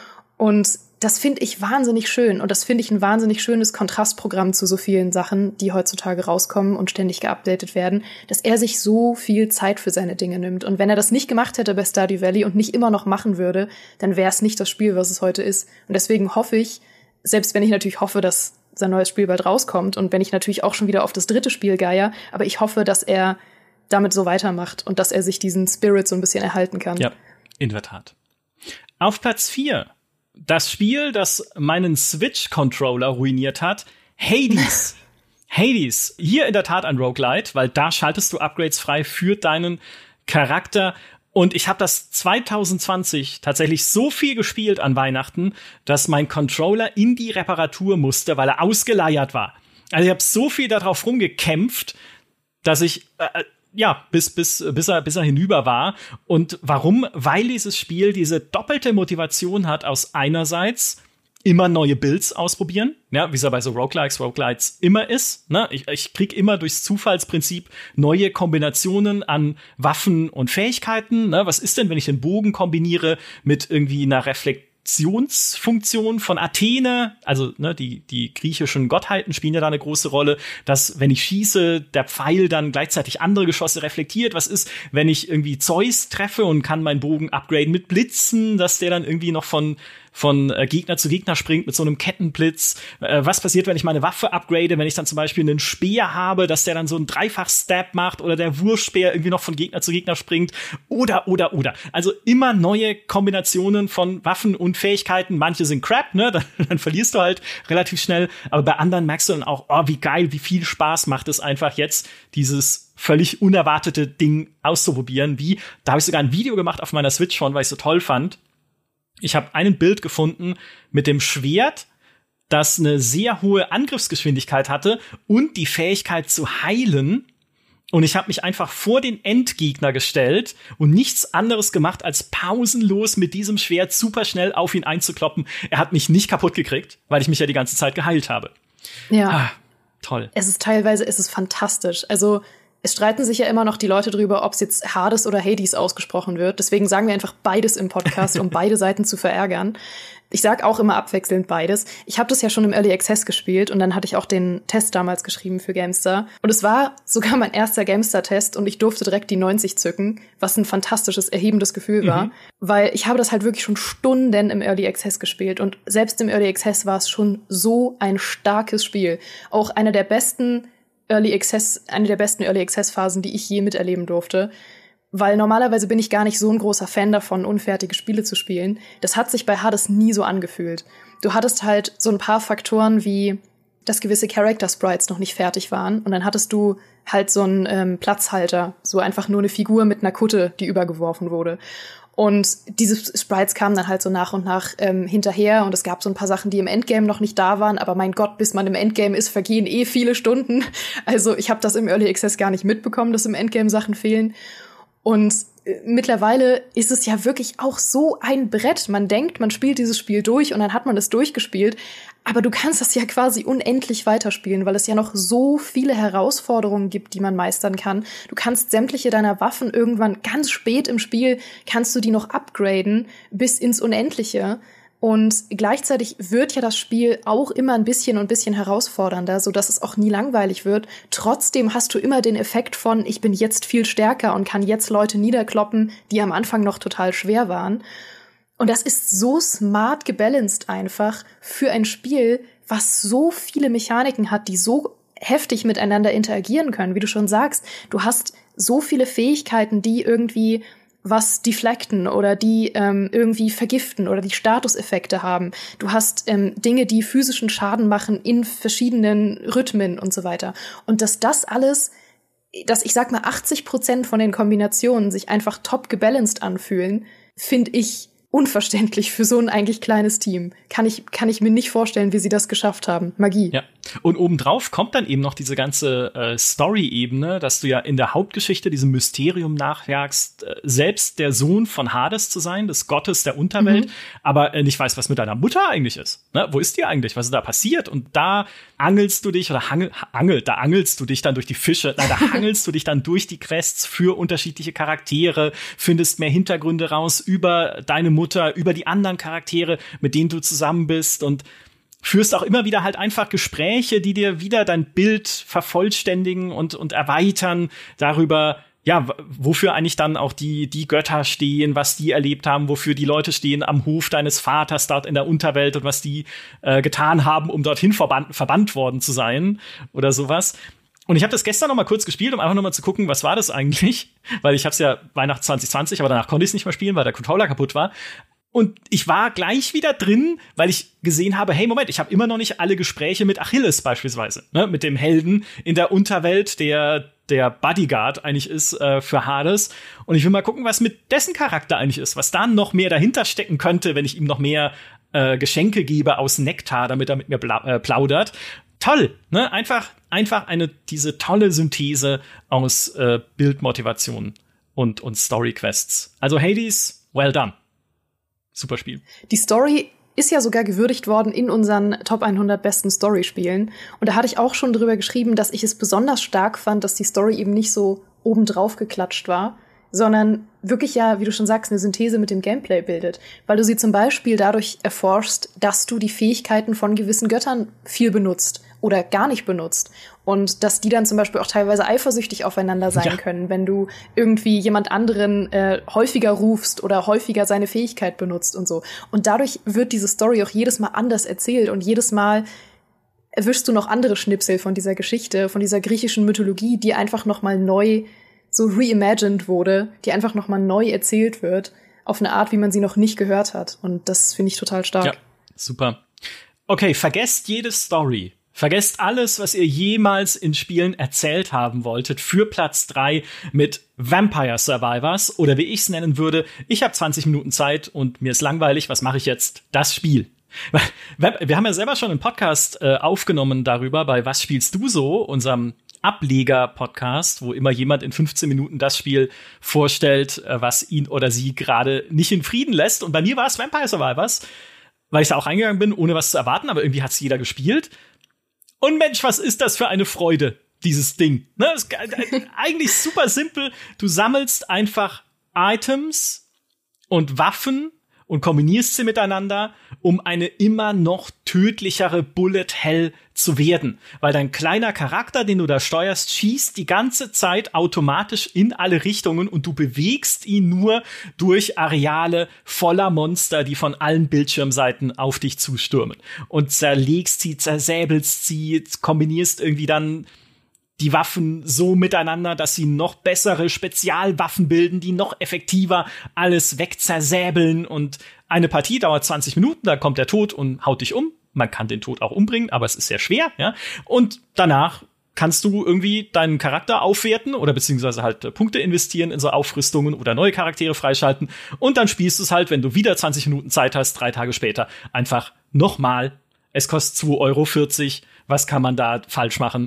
Und das finde ich wahnsinnig schön. Und das finde ich ein wahnsinnig schönes Kontrastprogramm zu so vielen Sachen, die heutzutage rauskommen und ständig geupdatet werden, dass er sich so viel Zeit für seine Dinge nimmt. Und wenn er das nicht gemacht hätte bei Stardew Valley und nicht immer noch machen würde, dann wäre es nicht das Spiel, was es heute ist. Und deswegen hoffe ich, selbst wenn ich natürlich hoffe, dass sein neues Spiel bald rauskommt und wenn ich natürlich auch schon wieder auf das dritte Spiel geier, aber ich hoffe, dass er damit so weitermacht und dass er sich diesen Spirit so ein bisschen erhalten kann. Ja, in der Tat. Auf Platz vier, das Spiel, das meinen Switch-Controller ruiniert hat, Hades. Hades, hier in der Tat ein Roguelite, weil da schaltest du Upgrades frei für deinen Charakter. Und ich habe das zwanzig zwanzig tatsächlich so viel gespielt an Weihnachten, dass mein Controller in die Reparatur musste, weil er ausgeleiert war. Also ich habe so viel darauf rumgekämpft, dass ich äh, ja bis bis bis er bis er hinüber war. Und warum? Weil dieses Spiel diese doppelte Motivation hat, aus einerseits immer neue Builds ausprobieren, ja, wie es ja bei so Roguelikes, Roguelites immer ist. Ne? Ich, ich krieg immer durchs Zufallsprinzip neue Kombinationen an Waffen und Fähigkeiten. Ne? Was ist denn, wenn ich den Bogen kombiniere mit irgendwie einer Reflexionsfunktion von Athene? Also ne, die, die griechischen Gottheiten spielen ja da eine große Rolle, dass, wenn ich schieße, der Pfeil dann gleichzeitig andere Geschosse reflektiert. Was ist, wenn ich irgendwie Zeus treffe und kann meinen Bogen upgraden mit Blitzen, dass der dann irgendwie noch von von äh, Gegner zu Gegner springt mit so einem Kettenblitz. Äh, was passiert, wenn ich meine Waffe upgrade, wenn ich dann zum Beispiel einen Speer habe, dass der dann so einen Dreifach-Stab macht oder der Wurfspeer irgendwie noch von Gegner zu Gegner springt oder, oder, oder. Also immer neue Kombinationen von Waffen und Fähigkeiten. Manche sind crap, ne? Dann, dann verlierst du halt relativ schnell. Aber bei anderen merkst du dann auch, oh, wie geil, wie viel Spaß macht es einfach jetzt, dieses völlig unerwartete Ding auszuprobieren. Wie, da habe ich sogar ein Video gemacht auf meiner Switch von, weil ich es so toll fand. Ich habe ein Bild gefunden mit dem Schwert, das eine sehr hohe Angriffsgeschwindigkeit hatte und die Fähigkeit zu heilen. Und ich habe mich einfach vor den Endgegner gestellt und nichts anderes gemacht, als pausenlos mit diesem Schwert super schnell auf ihn einzukloppen. Er hat mich nicht kaputt gekriegt, weil ich mich ja die ganze Zeit geheilt habe. Ja. Ah, toll. Es ist teilweise, es ist fantastisch. Also es streiten sich ja immer noch die Leute drüber, ob es jetzt Hades oder Hades ausgesprochen wird. Deswegen sagen wir einfach beides im Podcast, um beide Seiten zu verärgern. Ich sag auch immer abwechselnd beides. Ich habe das ja schon im Early Access gespielt und dann hatte ich auch den Test damals geschrieben für GameStar. Und es war sogar mein erster GameStar-Test und ich durfte direkt die neunzig zücken, was ein fantastisches, erhebendes Gefühl war. Mhm. Weil ich habe das halt wirklich schon Stunden im Early Access gespielt und selbst im Early Access war es schon so ein starkes Spiel. Auch einer der besten Early Access, eine der besten Early Access Phasen, die ich je miterleben durfte. Weil normalerweise bin ich gar nicht so ein großer Fan davon, unfertige Spiele zu spielen. Das hat sich bei Hades nie so angefühlt. Du hattest halt so ein paar Faktoren wie, dass gewisse Character Sprites noch nicht fertig waren. Und dann hattest du halt so einen ähm, Platzhalter, so einfach nur eine Figur mit einer Kutte, die übergeworfen wurde. Und diese Sprites kamen dann halt so nach und nach ähm, hinterher und es gab so ein paar Sachen, die im Endgame noch nicht da waren, aber mein Gott, bis man im Endgame ist, vergehen eh viele Stunden. Also ich habe das im Early Access gar nicht mitbekommen, dass im Endgame Sachen fehlen. Und äh, mittlerweile ist es ja wirklich auch so ein Brett. Man denkt, man spielt dieses Spiel durch und dann hat man es durchgespielt. Aber du kannst das ja quasi unendlich weiterspielen, weil es ja noch so viele Herausforderungen gibt, die man meistern kann. Du kannst sämtliche deiner Waffen irgendwann ganz spät im Spiel, kannst du die noch upgraden bis ins Unendliche. Und gleichzeitig wird ja das Spiel auch immer ein bisschen und ein bisschen herausfordernder, sodass es auch nie langweilig wird. Trotzdem hast du immer den Effekt von, ich bin jetzt viel stärker und kann jetzt Leute niederkloppen, die am Anfang noch total schwer waren. Und das ist so smart gebalanced einfach für ein Spiel, was so viele Mechaniken hat, die so heftig miteinander interagieren können. Wie du schon sagst, du hast so viele Fähigkeiten, die irgendwie was deflecten oder die ähm, irgendwie vergiften oder die Statuseffekte haben. Du hast ähm, Dinge, die physischen Schaden machen in verschiedenen Rhythmen und so weiter. Und dass das alles, dass ich sag mal achtzig Prozent von den Kombinationen sich einfach top gebalanced anfühlen, finde ich unverständlich für so ein eigentlich kleines Team. Kann ich, kann ich mir nicht vorstellen, wie sie das geschafft haben. Magie. Ja. Und obendrauf kommt dann eben noch diese ganze äh, Story-Ebene, dass du ja in der Hauptgeschichte diesem Mysterium nachjagst, äh, selbst der Sohn von Hades zu sein, des Gottes der Unterwelt, mhm. aber äh, nicht weißt, was mit deiner Mutter eigentlich ist. Ne? Wo ist die eigentlich? Was ist da passiert? Und da angelst du dich, oder hangel, angel, da angelst du dich dann durch die Fische, nein, da hangelst du dich dann durch die Quests für unterschiedliche Charaktere, findest mehr Hintergründe raus über deine Mutter, über die anderen Charaktere, mit denen du zusammen bist und führst auch immer wieder halt einfach Gespräche, die dir wieder dein Bild vervollständigen und, und erweitern darüber, ja, wofür eigentlich dann auch die, die Götter stehen, was die erlebt haben, wofür die Leute stehen am Hof deines Vaters dort in der Unterwelt und was die äh, getan haben, um dorthin verbannt, verbannt worden zu sein oder sowas. Und ich habe das gestern noch mal kurz gespielt, um einfach noch mal zu gucken, was war das eigentlich? Weil ich habe es ja Weihnachten zwanzig zwanzig, aber danach konnte ich es nicht mehr spielen, weil der Controller kaputt war. Und ich war gleich wieder drin, weil ich gesehen habe, hey, Moment, ich habe immer noch nicht alle Gespräche mit Achilles beispielsweise, ne, mit dem Helden in der Unterwelt, der der Bodyguard eigentlich ist äh, für Hades. Und ich will mal gucken, was mit dessen Charakter eigentlich ist, was da noch mehr dahinter stecken könnte, wenn ich ihm noch mehr äh, Geschenke gebe aus Nektar, damit er mit mir bla- äh, plaudert. Toll, ne? Einfach, einfach eine diese tolle Synthese aus äh, Bildmotivation und und Story-Quests. Also Hades, well done. Super Spiel. Die Story ist ja sogar gewürdigt worden in unseren Top hundert besten Story-Spielen. Und da hatte ich auch schon drüber geschrieben, dass ich es besonders stark fand, dass die Story eben nicht so obendrauf geklatscht war, sondern wirklich ja, wie du schon sagst, eine Synthese mit dem Gameplay bildet. Weil du sie zum Beispiel dadurch erforschst, dass du die Fähigkeiten von gewissen Göttern viel benutzt oder gar nicht benutzt. Und dass die dann zum Beispiel auch teilweise eifersüchtig aufeinander sein ja. können, wenn du irgendwie jemand anderen äh, häufiger rufst oder häufiger seine Fähigkeit benutzt und so. Und dadurch wird diese Story auch jedes Mal anders erzählt und jedes Mal erwischst du noch andere Schnipsel von dieser Geschichte, von dieser griechischen Mythologie, die einfach noch mal neu so reimagined wurde, die einfach noch mal neu erzählt wird, auf eine Art, wie man sie noch nicht gehört hat. Und das finde ich total stark. Ja, super. Okay, vergesst jede Story. Vergesst alles, was ihr jemals in Spielen erzählt haben wolltet, für Platz drei mit Vampire Survivors oder wie ich es nennen würde, ich habe zwanzig Minuten Zeit und mir ist langweilig, was mache ich jetzt? Das Spiel. Wir haben ja selber schon einen Podcast äh, aufgenommen darüber, bei Was spielst du so, unserem Ableger-Podcast, wo immer jemand in fünfzehn Minuten das Spiel vorstellt, äh, was ihn oder sie gerade nicht in Frieden lässt. Und bei mir war es Vampire Survivors, weil ich da auch reingegangen bin, ohne was zu erwarten, aber irgendwie hat es jeder gespielt. Und Mensch, was ist das für eine Freude, dieses Ding. Ne? Das ist eigentlich super simpel. Du sammelst einfach Items und Waffen und kombinierst sie miteinander, um eine immer noch tödlichere Bullet Hell zu werden. Weil dein kleiner Charakter, den du da steuerst, schießt die ganze Zeit automatisch in alle Richtungen und du bewegst ihn nur durch Areale voller Monster, die von allen Bildschirmseiten auf dich zustürmen. Und zerlegst sie, zersäbelst sie, kombinierst irgendwie dann die Waffen so miteinander, dass sie noch bessere Spezialwaffen bilden, die noch effektiver alles wegzersäbeln. Und eine Partie dauert zwanzig Minuten, da kommt der Tod und haut dich um. Man kann den Tod auch umbringen, aber es ist sehr schwer, ja. Und danach kannst du irgendwie deinen Charakter aufwerten oder beziehungsweise halt äh, Punkte investieren in so Aufrüstungen oder neue Charaktere freischalten. Und dann spielst du es halt, wenn du wieder zwanzig Minuten Zeit hast, drei Tage später, einfach nochmal. Es kostet zwei Euro vierzig. Was kann man da falsch machen?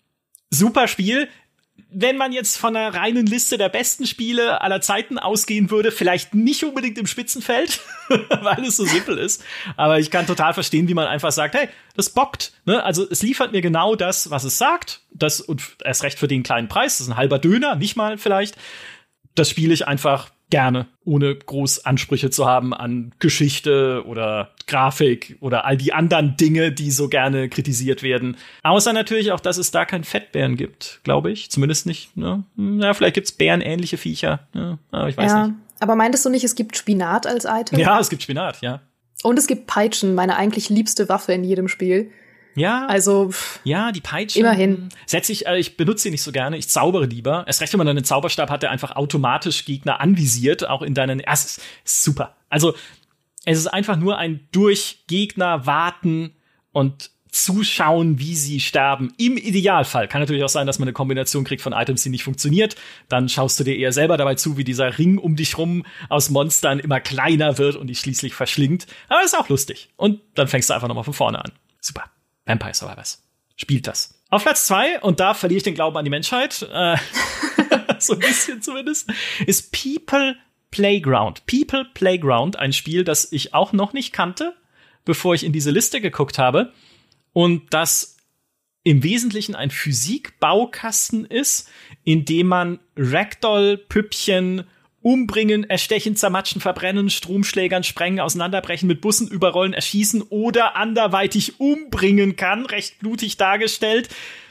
Super Spiel. Wenn man jetzt von einer reinen Liste der besten Spiele aller Zeiten ausgehen würde, vielleicht nicht unbedingt im Spitzenfeld, weil es so simpel ist. Aber ich kann total verstehen, wie man einfach sagt, hey, das bockt. Ne? Also es liefert mir genau das, was es sagt. Das, und erst recht für den kleinen Preis. Das ist ein halber Döner, nicht mal vielleicht. Das spiele ich einfach gerne, ohne groß Ansprüche zu haben an Geschichte oder Grafik oder all die anderen Dinge, die so gerne kritisiert werden. Außer natürlich auch, dass es da keinen Fettbären gibt, glaube ich. Zumindest nicht. Ne? Ja, vielleicht gibt's bärenähnliche Viecher. Ja, aber ich weiß ja, nicht. Aber meintest du nicht, es gibt Spinat als Item? Ja, es gibt Spinat, ja. Und es gibt Peitschen, meine eigentlich liebste Waffe in jedem Spiel. Ja, also pff, ja, die Peitsche. Immerhin. Setze ich, äh, ich benutze sie nicht so gerne. Ich zaubere lieber. Erst recht, wenn man dann einen Zauberstab hat, der einfach automatisch Gegner anvisiert, auch in deinen. Ja, es ist, ist super. Also es ist einfach nur ein durch Gegner warten und zuschauen, wie sie sterben. Im Idealfall kann natürlich auch sein, dass man eine Kombination kriegt von Items, die nicht funktioniert. Dann schaust du dir eher selber dabei zu, wie dieser Ring um dich rum aus Monstern immer kleiner wird und dich schließlich verschlingt. Aber ist auch lustig. Und dann fängst du einfach nochmal von vorne an. Super. Vampire Survivors. Spielt das. Auf Platz zwei, und da verliere ich den Glauben an die Menschheit, äh, so ein bisschen zumindest, ist People Playground. People Playground, ein Spiel, das ich auch noch nicht kannte, bevor ich in diese Liste geguckt habe. Und das im Wesentlichen ein Physikbaukasten ist, in dem man Ragdoll-Püppchen umbringen, erstechen, zermatschen, verbrennen, Stromschlägern sprengen, auseinanderbrechen, mit Bussen überrollen, erschießen oder anderweitig umbringen kann, recht blutig dargestellt.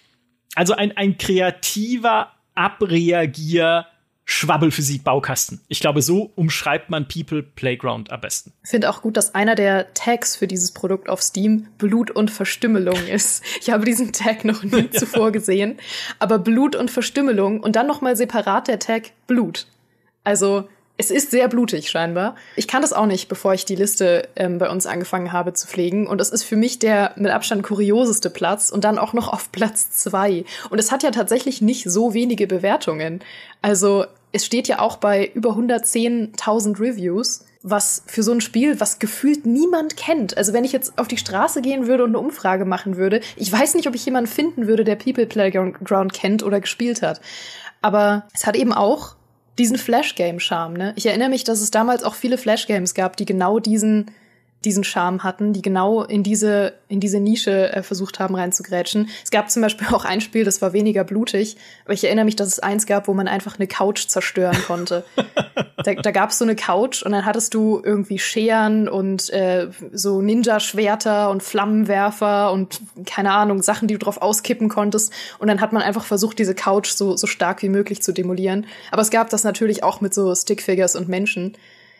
Also ein, ein kreativer Abreagier- Schwabbelphysik-Baukasten. Ich glaube, so umschreibt man People Playground am besten. Ich finde auch gut, dass einer der Tags für dieses Produkt auf Steam Blut und Verstümmelung ist. Ich habe diesen Tag noch nie ja. zuvor gesehen. Aber Blut und Verstümmelung und dann noch mal separat der Tag Blut. Also es ist sehr blutig scheinbar. Ich kann das auch nicht, bevor ich die Liste ähm, bei uns angefangen habe zu pflegen. Und es ist für mich der mit Abstand kurioseste Platz und dann auch noch auf Platz zwei. Und es hat ja tatsächlich nicht so wenige Bewertungen. Also es steht ja auch bei über hundertzehntausend Reviews, was für so ein Spiel, was gefühlt niemand kennt. Also wenn ich jetzt auf die Straße gehen würde und eine Umfrage machen würde, ich weiß nicht, ob ich jemanden finden würde, der People Playground kennt oder gespielt hat. Aber es hat eben auch diesen Flash-Game-Charme, ne? Ich erinnere mich, dass es damals auch viele Flash-Games gab, die genau diesen diesen Charme hatten, die genau in diese in diese Nische äh, versucht haben reinzugrätschen. Es gab zum Beispiel auch ein Spiel, das war weniger blutig, aber ich erinnere mich, dass es eins gab, wo man einfach eine Couch zerstören konnte. da da gab es so eine Couch und dann hattest du irgendwie Scheren und äh, so Ninja-Schwerter und Flammenwerfer und keine Ahnung, Sachen, die du drauf auskippen konntest. Und dann hat man einfach versucht, diese Couch so so stark wie möglich zu demolieren. Aber es gab das natürlich auch mit so Stickfigures und Menschen.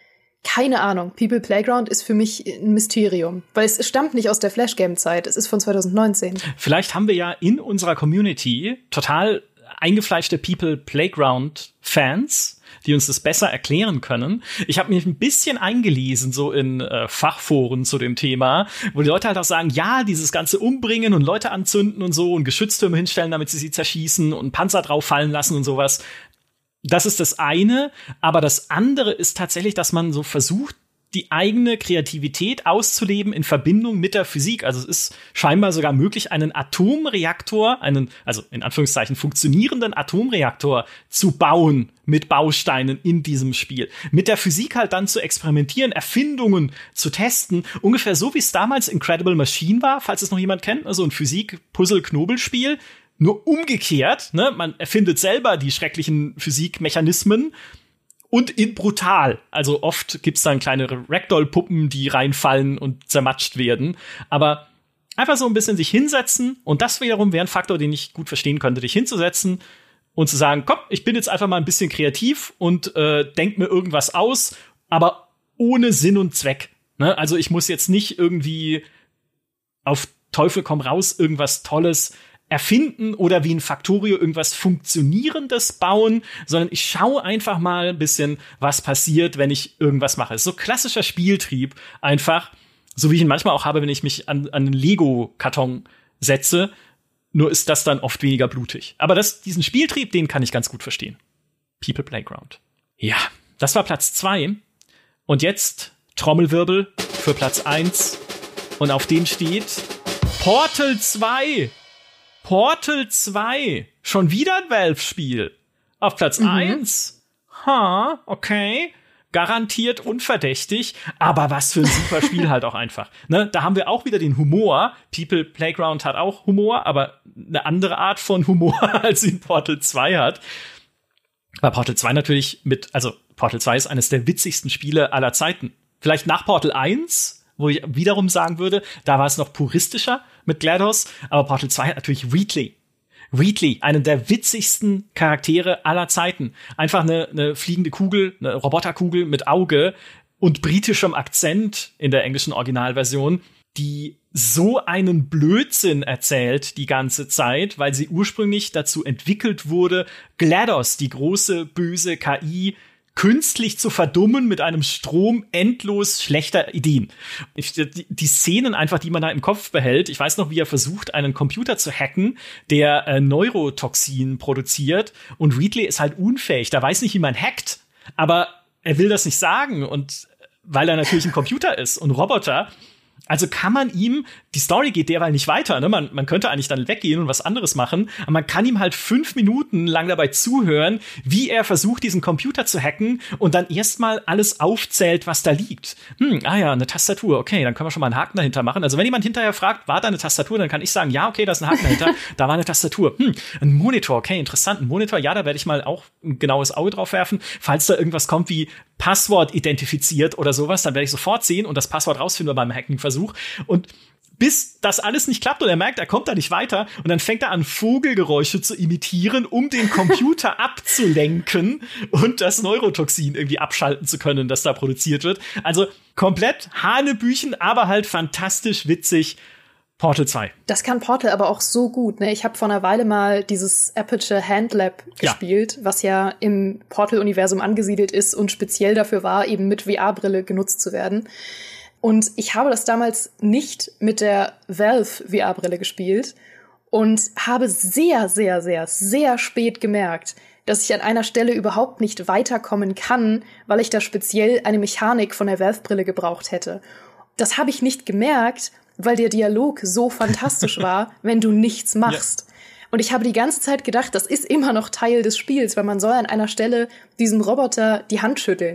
Keine Ahnung. People Playground ist für mich ein Mysterium. Weil es stammt nicht aus der Flash-Game-Zeit. Es ist von zwanzig neunzehn. Vielleicht haben wir ja in unserer Community total eingefleischte People Playground-Fans, die uns das besser erklären können. Ich habe mich ein bisschen eingelesen, so in äh, Fachforen zu dem Thema, wo die Leute halt auch sagen, ja, dieses ganze Umbringen und Leute anzünden und so und Geschütztürme hinstellen, damit sie sie zerschießen und Panzer drauf fallen lassen und sowas. Das ist das eine, aber das andere ist tatsächlich, dass man so versucht, die eigene Kreativität auszuleben in Verbindung mit der Physik. Also es ist scheinbar sogar möglich, einen Atomreaktor, einen, also in Anführungszeichen funktionierenden Atomreaktor zu bauen mit Bausteinen in diesem Spiel. Mit der Physik halt dann zu experimentieren, Erfindungen zu testen. Ungefähr so, wie es damals Incredible Machine war, falls es noch jemand kennt, also ein Physik-Puzzle-Knobelspiel. Nur umgekehrt, ne? Man erfindet selber die schrecklichen Physikmechanismen und in brutal. Also oft gibt's dann kleine Ragdoll-Puppen, die reinfallen und zermatscht werden. Aber einfach so ein bisschen sich hinsetzen und das wiederum wäre ein Faktor, den ich gut verstehen könnte, dich hinzusetzen und zu sagen, komm, ich bin jetzt einfach mal ein bisschen kreativ und äh, denk mir irgendwas aus, aber ohne Sinn und Zweck. Ne? Also ich muss jetzt nicht irgendwie auf Teufel komm raus irgendwas Tolles erfinden oder wie ein Factorio irgendwas Funktionierendes bauen, sondern ich schaue einfach mal ein bisschen, was passiert, wenn ich irgendwas mache. So klassischer Spieltrieb einfach, so wie ich ihn manchmal auch habe, wenn ich mich an, an einen Lego-Karton setze, nur ist das dann oft weniger blutig. Aber das, diesen Spieltrieb, den kann ich ganz gut verstehen. People Playground. Ja, das war Platz zwei. Und jetzt Trommelwirbel für Platz eins. Und auf dem steht Portal zwei. Portal zwei. Schon wieder ein Valve-Spiel. Auf Platz mhm. eins. Ha, okay. Garantiert unverdächtig. Aber was für ein super Spiel halt auch einfach. Ne? Da haben wir auch wieder den Humor. People Playground hat auch Humor, aber eine andere Art von Humor, als ihn Portal zwei hat. Weil Portal zwei natürlich mit, also Portal zwei ist eines der witzigsten Spiele aller Zeiten. Vielleicht nach Portal eins, wo ich wiederum sagen würde, da war es noch puristischer mit GLaDOS, aber Portal zwei hat natürlich Wheatley. Wheatley, einen der witzigsten Charaktere aller Zeiten. Einfach eine, eine fliegende Kugel, eine Roboterkugel mit Auge und britischem Akzent in der englischen Originalversion, die so einen Blödsinn erzählt die ganze Zeit, weil sie ursprünglich dazu entwickelt wurde, GLaDOS, die große, böse K I, künstlich zu verdummen mit einem Strom endlos schlechter Ideen. Ich, die, die Szenen einfach, die man da im Kopf behält. Ich weiß noch, wie er versucht, einen Computer zu hacken, der äh, Neurotoxin produziert. Und Wheatley ist halt unfähig. Der weiß nicht, wie man hackt. Aber er will das nicht sagen. Und weil er natürlich ein Computer ist und Roboter. Also kann man ihm, die Story geht derweil nicht weiter, ne? Man, man könnte eigentlich dann weggehen und was anderes machen, aber man kann ihm halt fünf Minuten lang dabei zuhören, wie er versucht, diesen Computer zu hacken und dann erstmal alles aufzählt, was da liegt. Hm, ah ja, eine Tastatur, okay, dann können wir schon mal einen Haken dahinter machen. Also wenn jemand hinterher fragt, war da eine Tastatur, dann kann ich sagen, ja, okay, da ist ein Haken dahinter, da war eine Tastatur. Hm, ein Monitor, okay, interessant, ein Monitor, ja, da werde ich mal auch ein genaues Auge drauf werfen. Falls da irgendwas kommt wie Passwort identifiziert oder sowas, dann werde ich sofort sehen und das Passwort rausfinden beim Hacking-Versuch. Und bis das alles nicht klappt und er merkt, er kommt da nicht weiter und dann fängt er an, Vogelgeräusche zu imitieren, um den Computer abzulenken und das Neurotoxin irgendwie abschalten zu können, das da produziert wird. Also komplett Hanebüchen, aber halt fantastisch witzig. Portal zwei. Das kann Portal aber auch so gut, ne? Ich habe vor einer Weile mal dieses Aperture Hand Lab gespielt, ja. was ja im Portal-Universum angesiedelt ist und speziell dafür war, eben mit V R-Brille genutzt zu werden. Und ich habe das damals nicht mit der Valve V R-Brille gespielt und habe sehr, sehr, sehr, sehr spät gemerkt, dass ich an einer Stelle überhaupt nicht weiterkommen kann, weil ich da speziell eine Mechanik von der Valve-Brille gebraucht hätte. Das habe ich nicht gemerkt, weil der Dialog so fantastisch war, wenn du nichts machst. Ja. Und ich habe die ganze Zeit gedacht, das ist immer noch Teil des Spiels, weil man soll an einer Stelle diesem Roboter die Hand schütteln.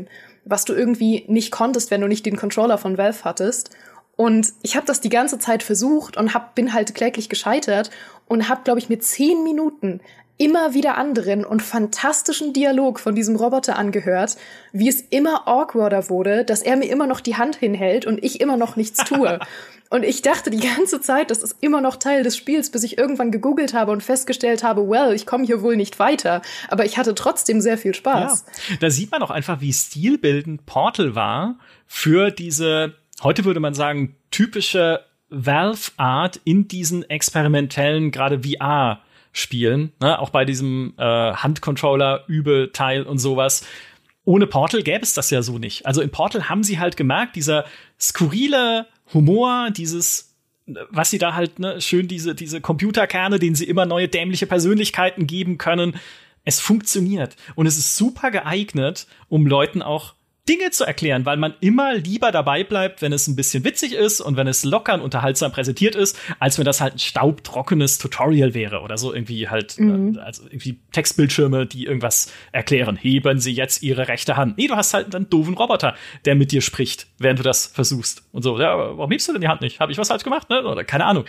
was du irgendwie nicht konntest, wenn du nicht den Controller von Valve hattest. Und ich habe das die ganze Zeit versucht und hab, bin halt kläglich gescheitert und habe, glaube ich, mit zehn Minuten immer wieder anderen und fantastischen Dialog von diesem Roboter angehört, wie es immer awkwarder wurde, dass er mir immer noch die Hand hinhält und ich immer noch nichts tue. Und ich dachte die ganze Zeit, das ist immer noch Teil des Spiels, bis ich irgendwann gegoogelt habe und festgestellt habe, well, ich komme hier wohl nicht weiter. Aber ich hatte trotzdem sehr viel Spaß. Ja, da sieht man auch einfach, wie stilbildend Portal war für diese, heute würde man sagen, typische Valve-Art in diesen experimentellen, gerade V R Spielen, ne? Auch bei diesem äh, Handcontroller-Übeteil und sowas. Ohne Portal gäbe es das ja so nicht. Also in Portal haben sie halt gemerkt, dieser skurrile Humor, dieses, was sie da halt, ne, schön diese, diese Computerkerne, denen sie immer neue dämliche Persönlichkeiten geben können. Es funktioniert. Und es ist super geeignet, um Leuten auch Dinge zu erklären, weil man immer lieber dabei bleibt, wenn es ein bisschen witzig ist und wenn es locker und unterhaltsam präsentiert ist, als wenn das halt ein staubtrockenes Tutorial wäre oder so irgendwie halt, mhm. also irgendwie Textbildschirme, die irgendwas erklären. Heben Sie jetzt Ihre rechte Hand. Nee, du hast halt einen doofen Roboter, der mit dir spricht, während du das versuchst. Und so, ja, warum hebst du denn die Hand nicht? Habe ich was falsch gemacht, ne? Oder keine Ahnung.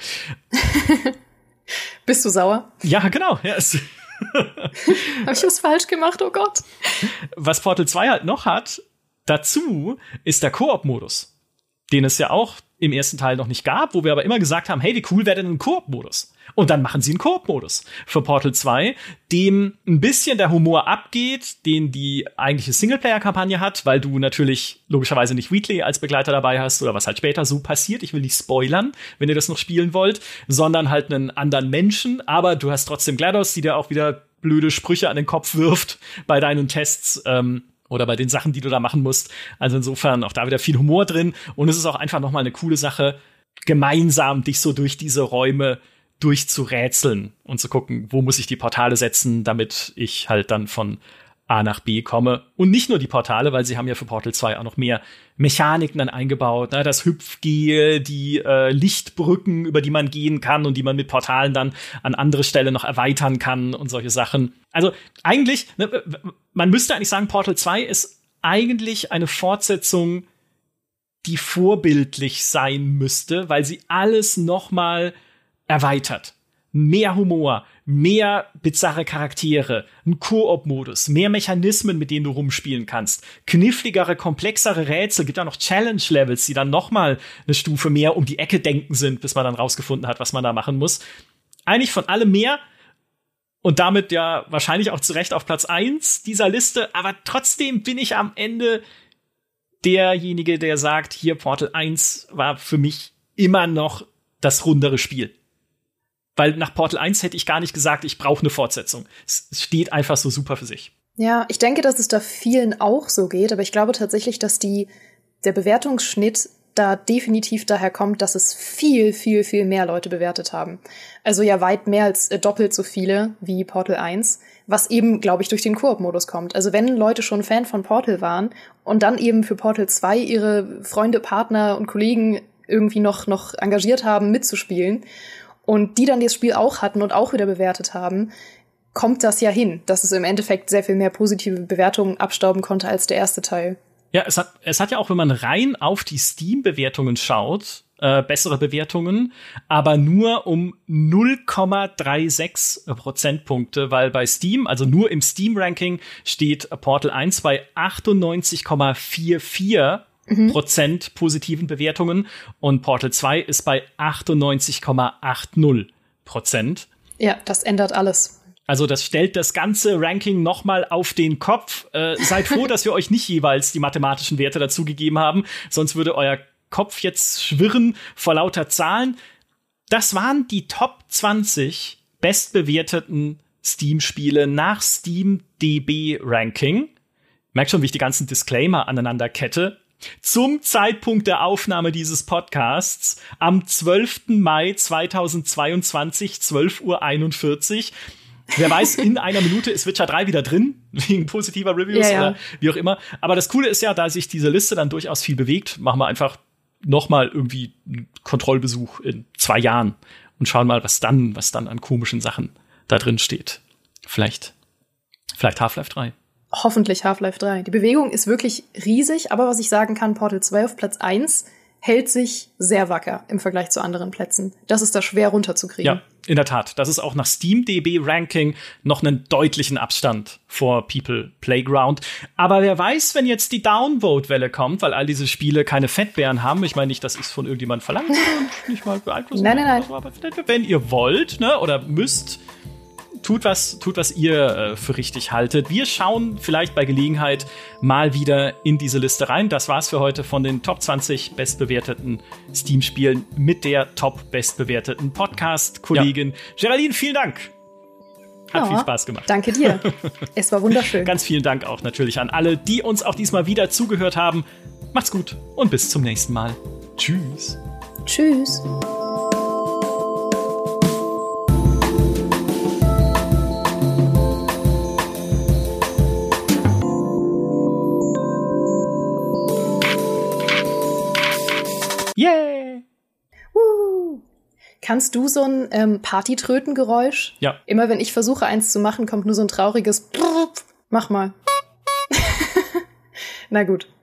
Bist du sauer? Ja, genau. Ja, es Habe ich was falsch gemacht? Oh Gott. Was Portal zwei halt noch hat, dazu ist der Koop-Modus, den es ja auch im ersten Teil noch nicht gab, wo wir aber immer gesagt haben, hey, wie cool wäre denn ein Koop-Modus? Und dann machen sie einen Koop-Modus für Portal zwei, dem ein bisschen der Humor abgeht, den die eigentliche Singleplayer-Kampagne hat, weil du natürlich logischerweise nicht Wheatley als Begleiter dabei hast oder was halt später so passiert. Ich will nicht spoilern, wenn ihr das noch spielen wollt, sondern halt einen anderen Menschen. Aber du hast trotzdem GLaDOS, die dir auch wieder blöde Sprüche an den Kopf wirft bei deinen Tests, ähm, oder bei den Sachen, die du da machen musst. Also insofern auch da wieder viel Humor drin. Und es ist auch einfach noch mal eine coole Sache, gemeinsam dich so durch diese Räume durchzurätseln und zu gucken, wo muss ich die Portale setzen, damit ich halt dann von A nach B komme. Und nicht nur die Portale, weil sie haben ja für Portal zwei auch noch mehr Mechaniken dann eingebaut. Ne? Das Hüpfgel, die äh, Lichtbrücken, über die man gehen kann und die man mit Portalen dann an andere Stelle noch erweitern kann und solche Sachen. Also eigentlich, ne, man müsste eigentlich sagen, Portal zwei ist eigentlich eine Fortsetzung, die vorbildlich sein müsste, weil sie alles noch mal erweitert. Mehr Humor, mehr bizarre Charaktere, ein Koop-Modus, mehr Mechanismen, mit denen du rumspielen kannst, kniffligere, komplexere Rätsel, gibt auch noch Challenge-Levels, die dann noch mal eine Stufe mehr um die Ecke denken sind, bis man dann rausgefunden hat, was man da machen muss. Eigentlich von allem mehr und damit ja wahrscheinlich auch zu Recht auf Platz eins dieser Liste, aber trotzdem bin ich am Ende derjenige, der sagt, hier Portal eins war für mich immer noch das rundere Spiel. Weil nach Portal eins hätte ich gar nicht gesagt, ich brauche eine Fortsetzung. Es steht einfach so super für sich. Ja, ich denke, dass es da vielen auch so geht, aber ich glaube tatsächlich, dass die der Bewertungsschnitt da definitiv daher kommt, dass es viel, viel, viel mehr Leute bewertet haben. Also ja weit mehr als äh, doppelt so viele wie Portal eins, was eben, glaube ich, durch den Koop-Modus kommt. Also wenn Leute schon Fan von Portal waren und dann eben für Portal zwei ihre Freunde, Partner und Kollegen irgendwie noch, noch engagiert haben, mitzuspielen, und die dann das Spiel auch hatten und auch wieder bewertet haben, kommt das ja hin, dass es im Endeffekt sehr viel mehr positive Bewertungen abstauben konnte als der erste Teil. Ja, es hat, es hat ja auch, wenn man rein auf die Steam-Bewertungen schaut, äh, bessere Bewertungen, aber nur um null Komma sechsunddreißig Prozentpunkte, weil bei Steam, also nur im Steam-Ranking, steht Portal eins bei achtundneunzig Komma vierundvierzig Mhm. Prozent positiven Bewertungen und Portal zwei ist bei achtundneunzig Komma achtzig Prozent. Ja, das ändert alles. Also das stellt das ganze Ranking noch mal auf den Kopf. Äh, seid froh, dass wir euch nicht jeweils die mathematischen Werte dazu gegeben haben, sonst würde euer Kopf jetzt schwirren vor lauter Zahlen. Das waren die Top zwanzig bestbewerteten Steam-Spiele nach Steam D B-Ranking. Merkt schon, wie ich die ganzen Disclaimer aneinander kette. Zum Zeitpunkt der Aufnahme dieses Podcasts am zwölften Mai zweitausendzweiundzwanzig, zwölf Uhr einundvierzig. Wer weiß, in einer Minute ist Witcher drei wieder drin, wegen positiver Reviews ja, ja. oder wie auch immer. Aber das Coole ist ja, da sich diese Liste dann durchaus viel bewegt, machen wir einfach noch mal irgendwie einen Kontrollbesuch in zwei Jahren und schauen mal, was dann, was dann an komischen Sachen da drin steht. Vielleicht, vielleicht Half-Life drei. Hoffentlich Half-Life drei. Die Bewegung ist wirklich riesig, aber was ich sagen kann, Portal zwei auf Platz eins hält sich sehr wacker im Vergleich zu anderen Plätzen. Das ist da schwer runterzukriegen. Ja, in der Tat. Das ist auch nach SteamDB-Ranking noch einen deutlichen Abstand vor People Playground. Aber wer weiß, wenn jetzt die Downvote-Welle kommt, weil all diese Spiele keine Fettbären haben. Ich meine nicht, dass ich es von irgendjemandem verlangt und nicht mal beeinflussen. Nein, nein, nein. So, aber wenn ihr wollt, ne, oder müsst, Tut was, tut, was ihr äh, für richtig haltet. Wir schauen vielleicht bei Gelegenheit mal wieder in diese Liste rein. Das war's für heute von den Top zwanzig bestbewerteten Steam-Spielen mit der top bestbewerteten Podcast-Kollegin ja. Geraldine. Vielen Dank. Hat ja, viel Spaß gemacht. Danke dir. Es war wunderschön. Ganz vielen Dank auch natürlich an alle, die uns auch diesmal wieder zugehört haben. Macht's gut und bis zum nächsten Mal. Tschüss. Tschüss. Yeah! Uh. Kannst du so ein ähm, Partytrötengeräusch? Ja. Immer wenn ich versuche, eins zu machen, kommt nur so ein trauriges Mach mal. Na gut.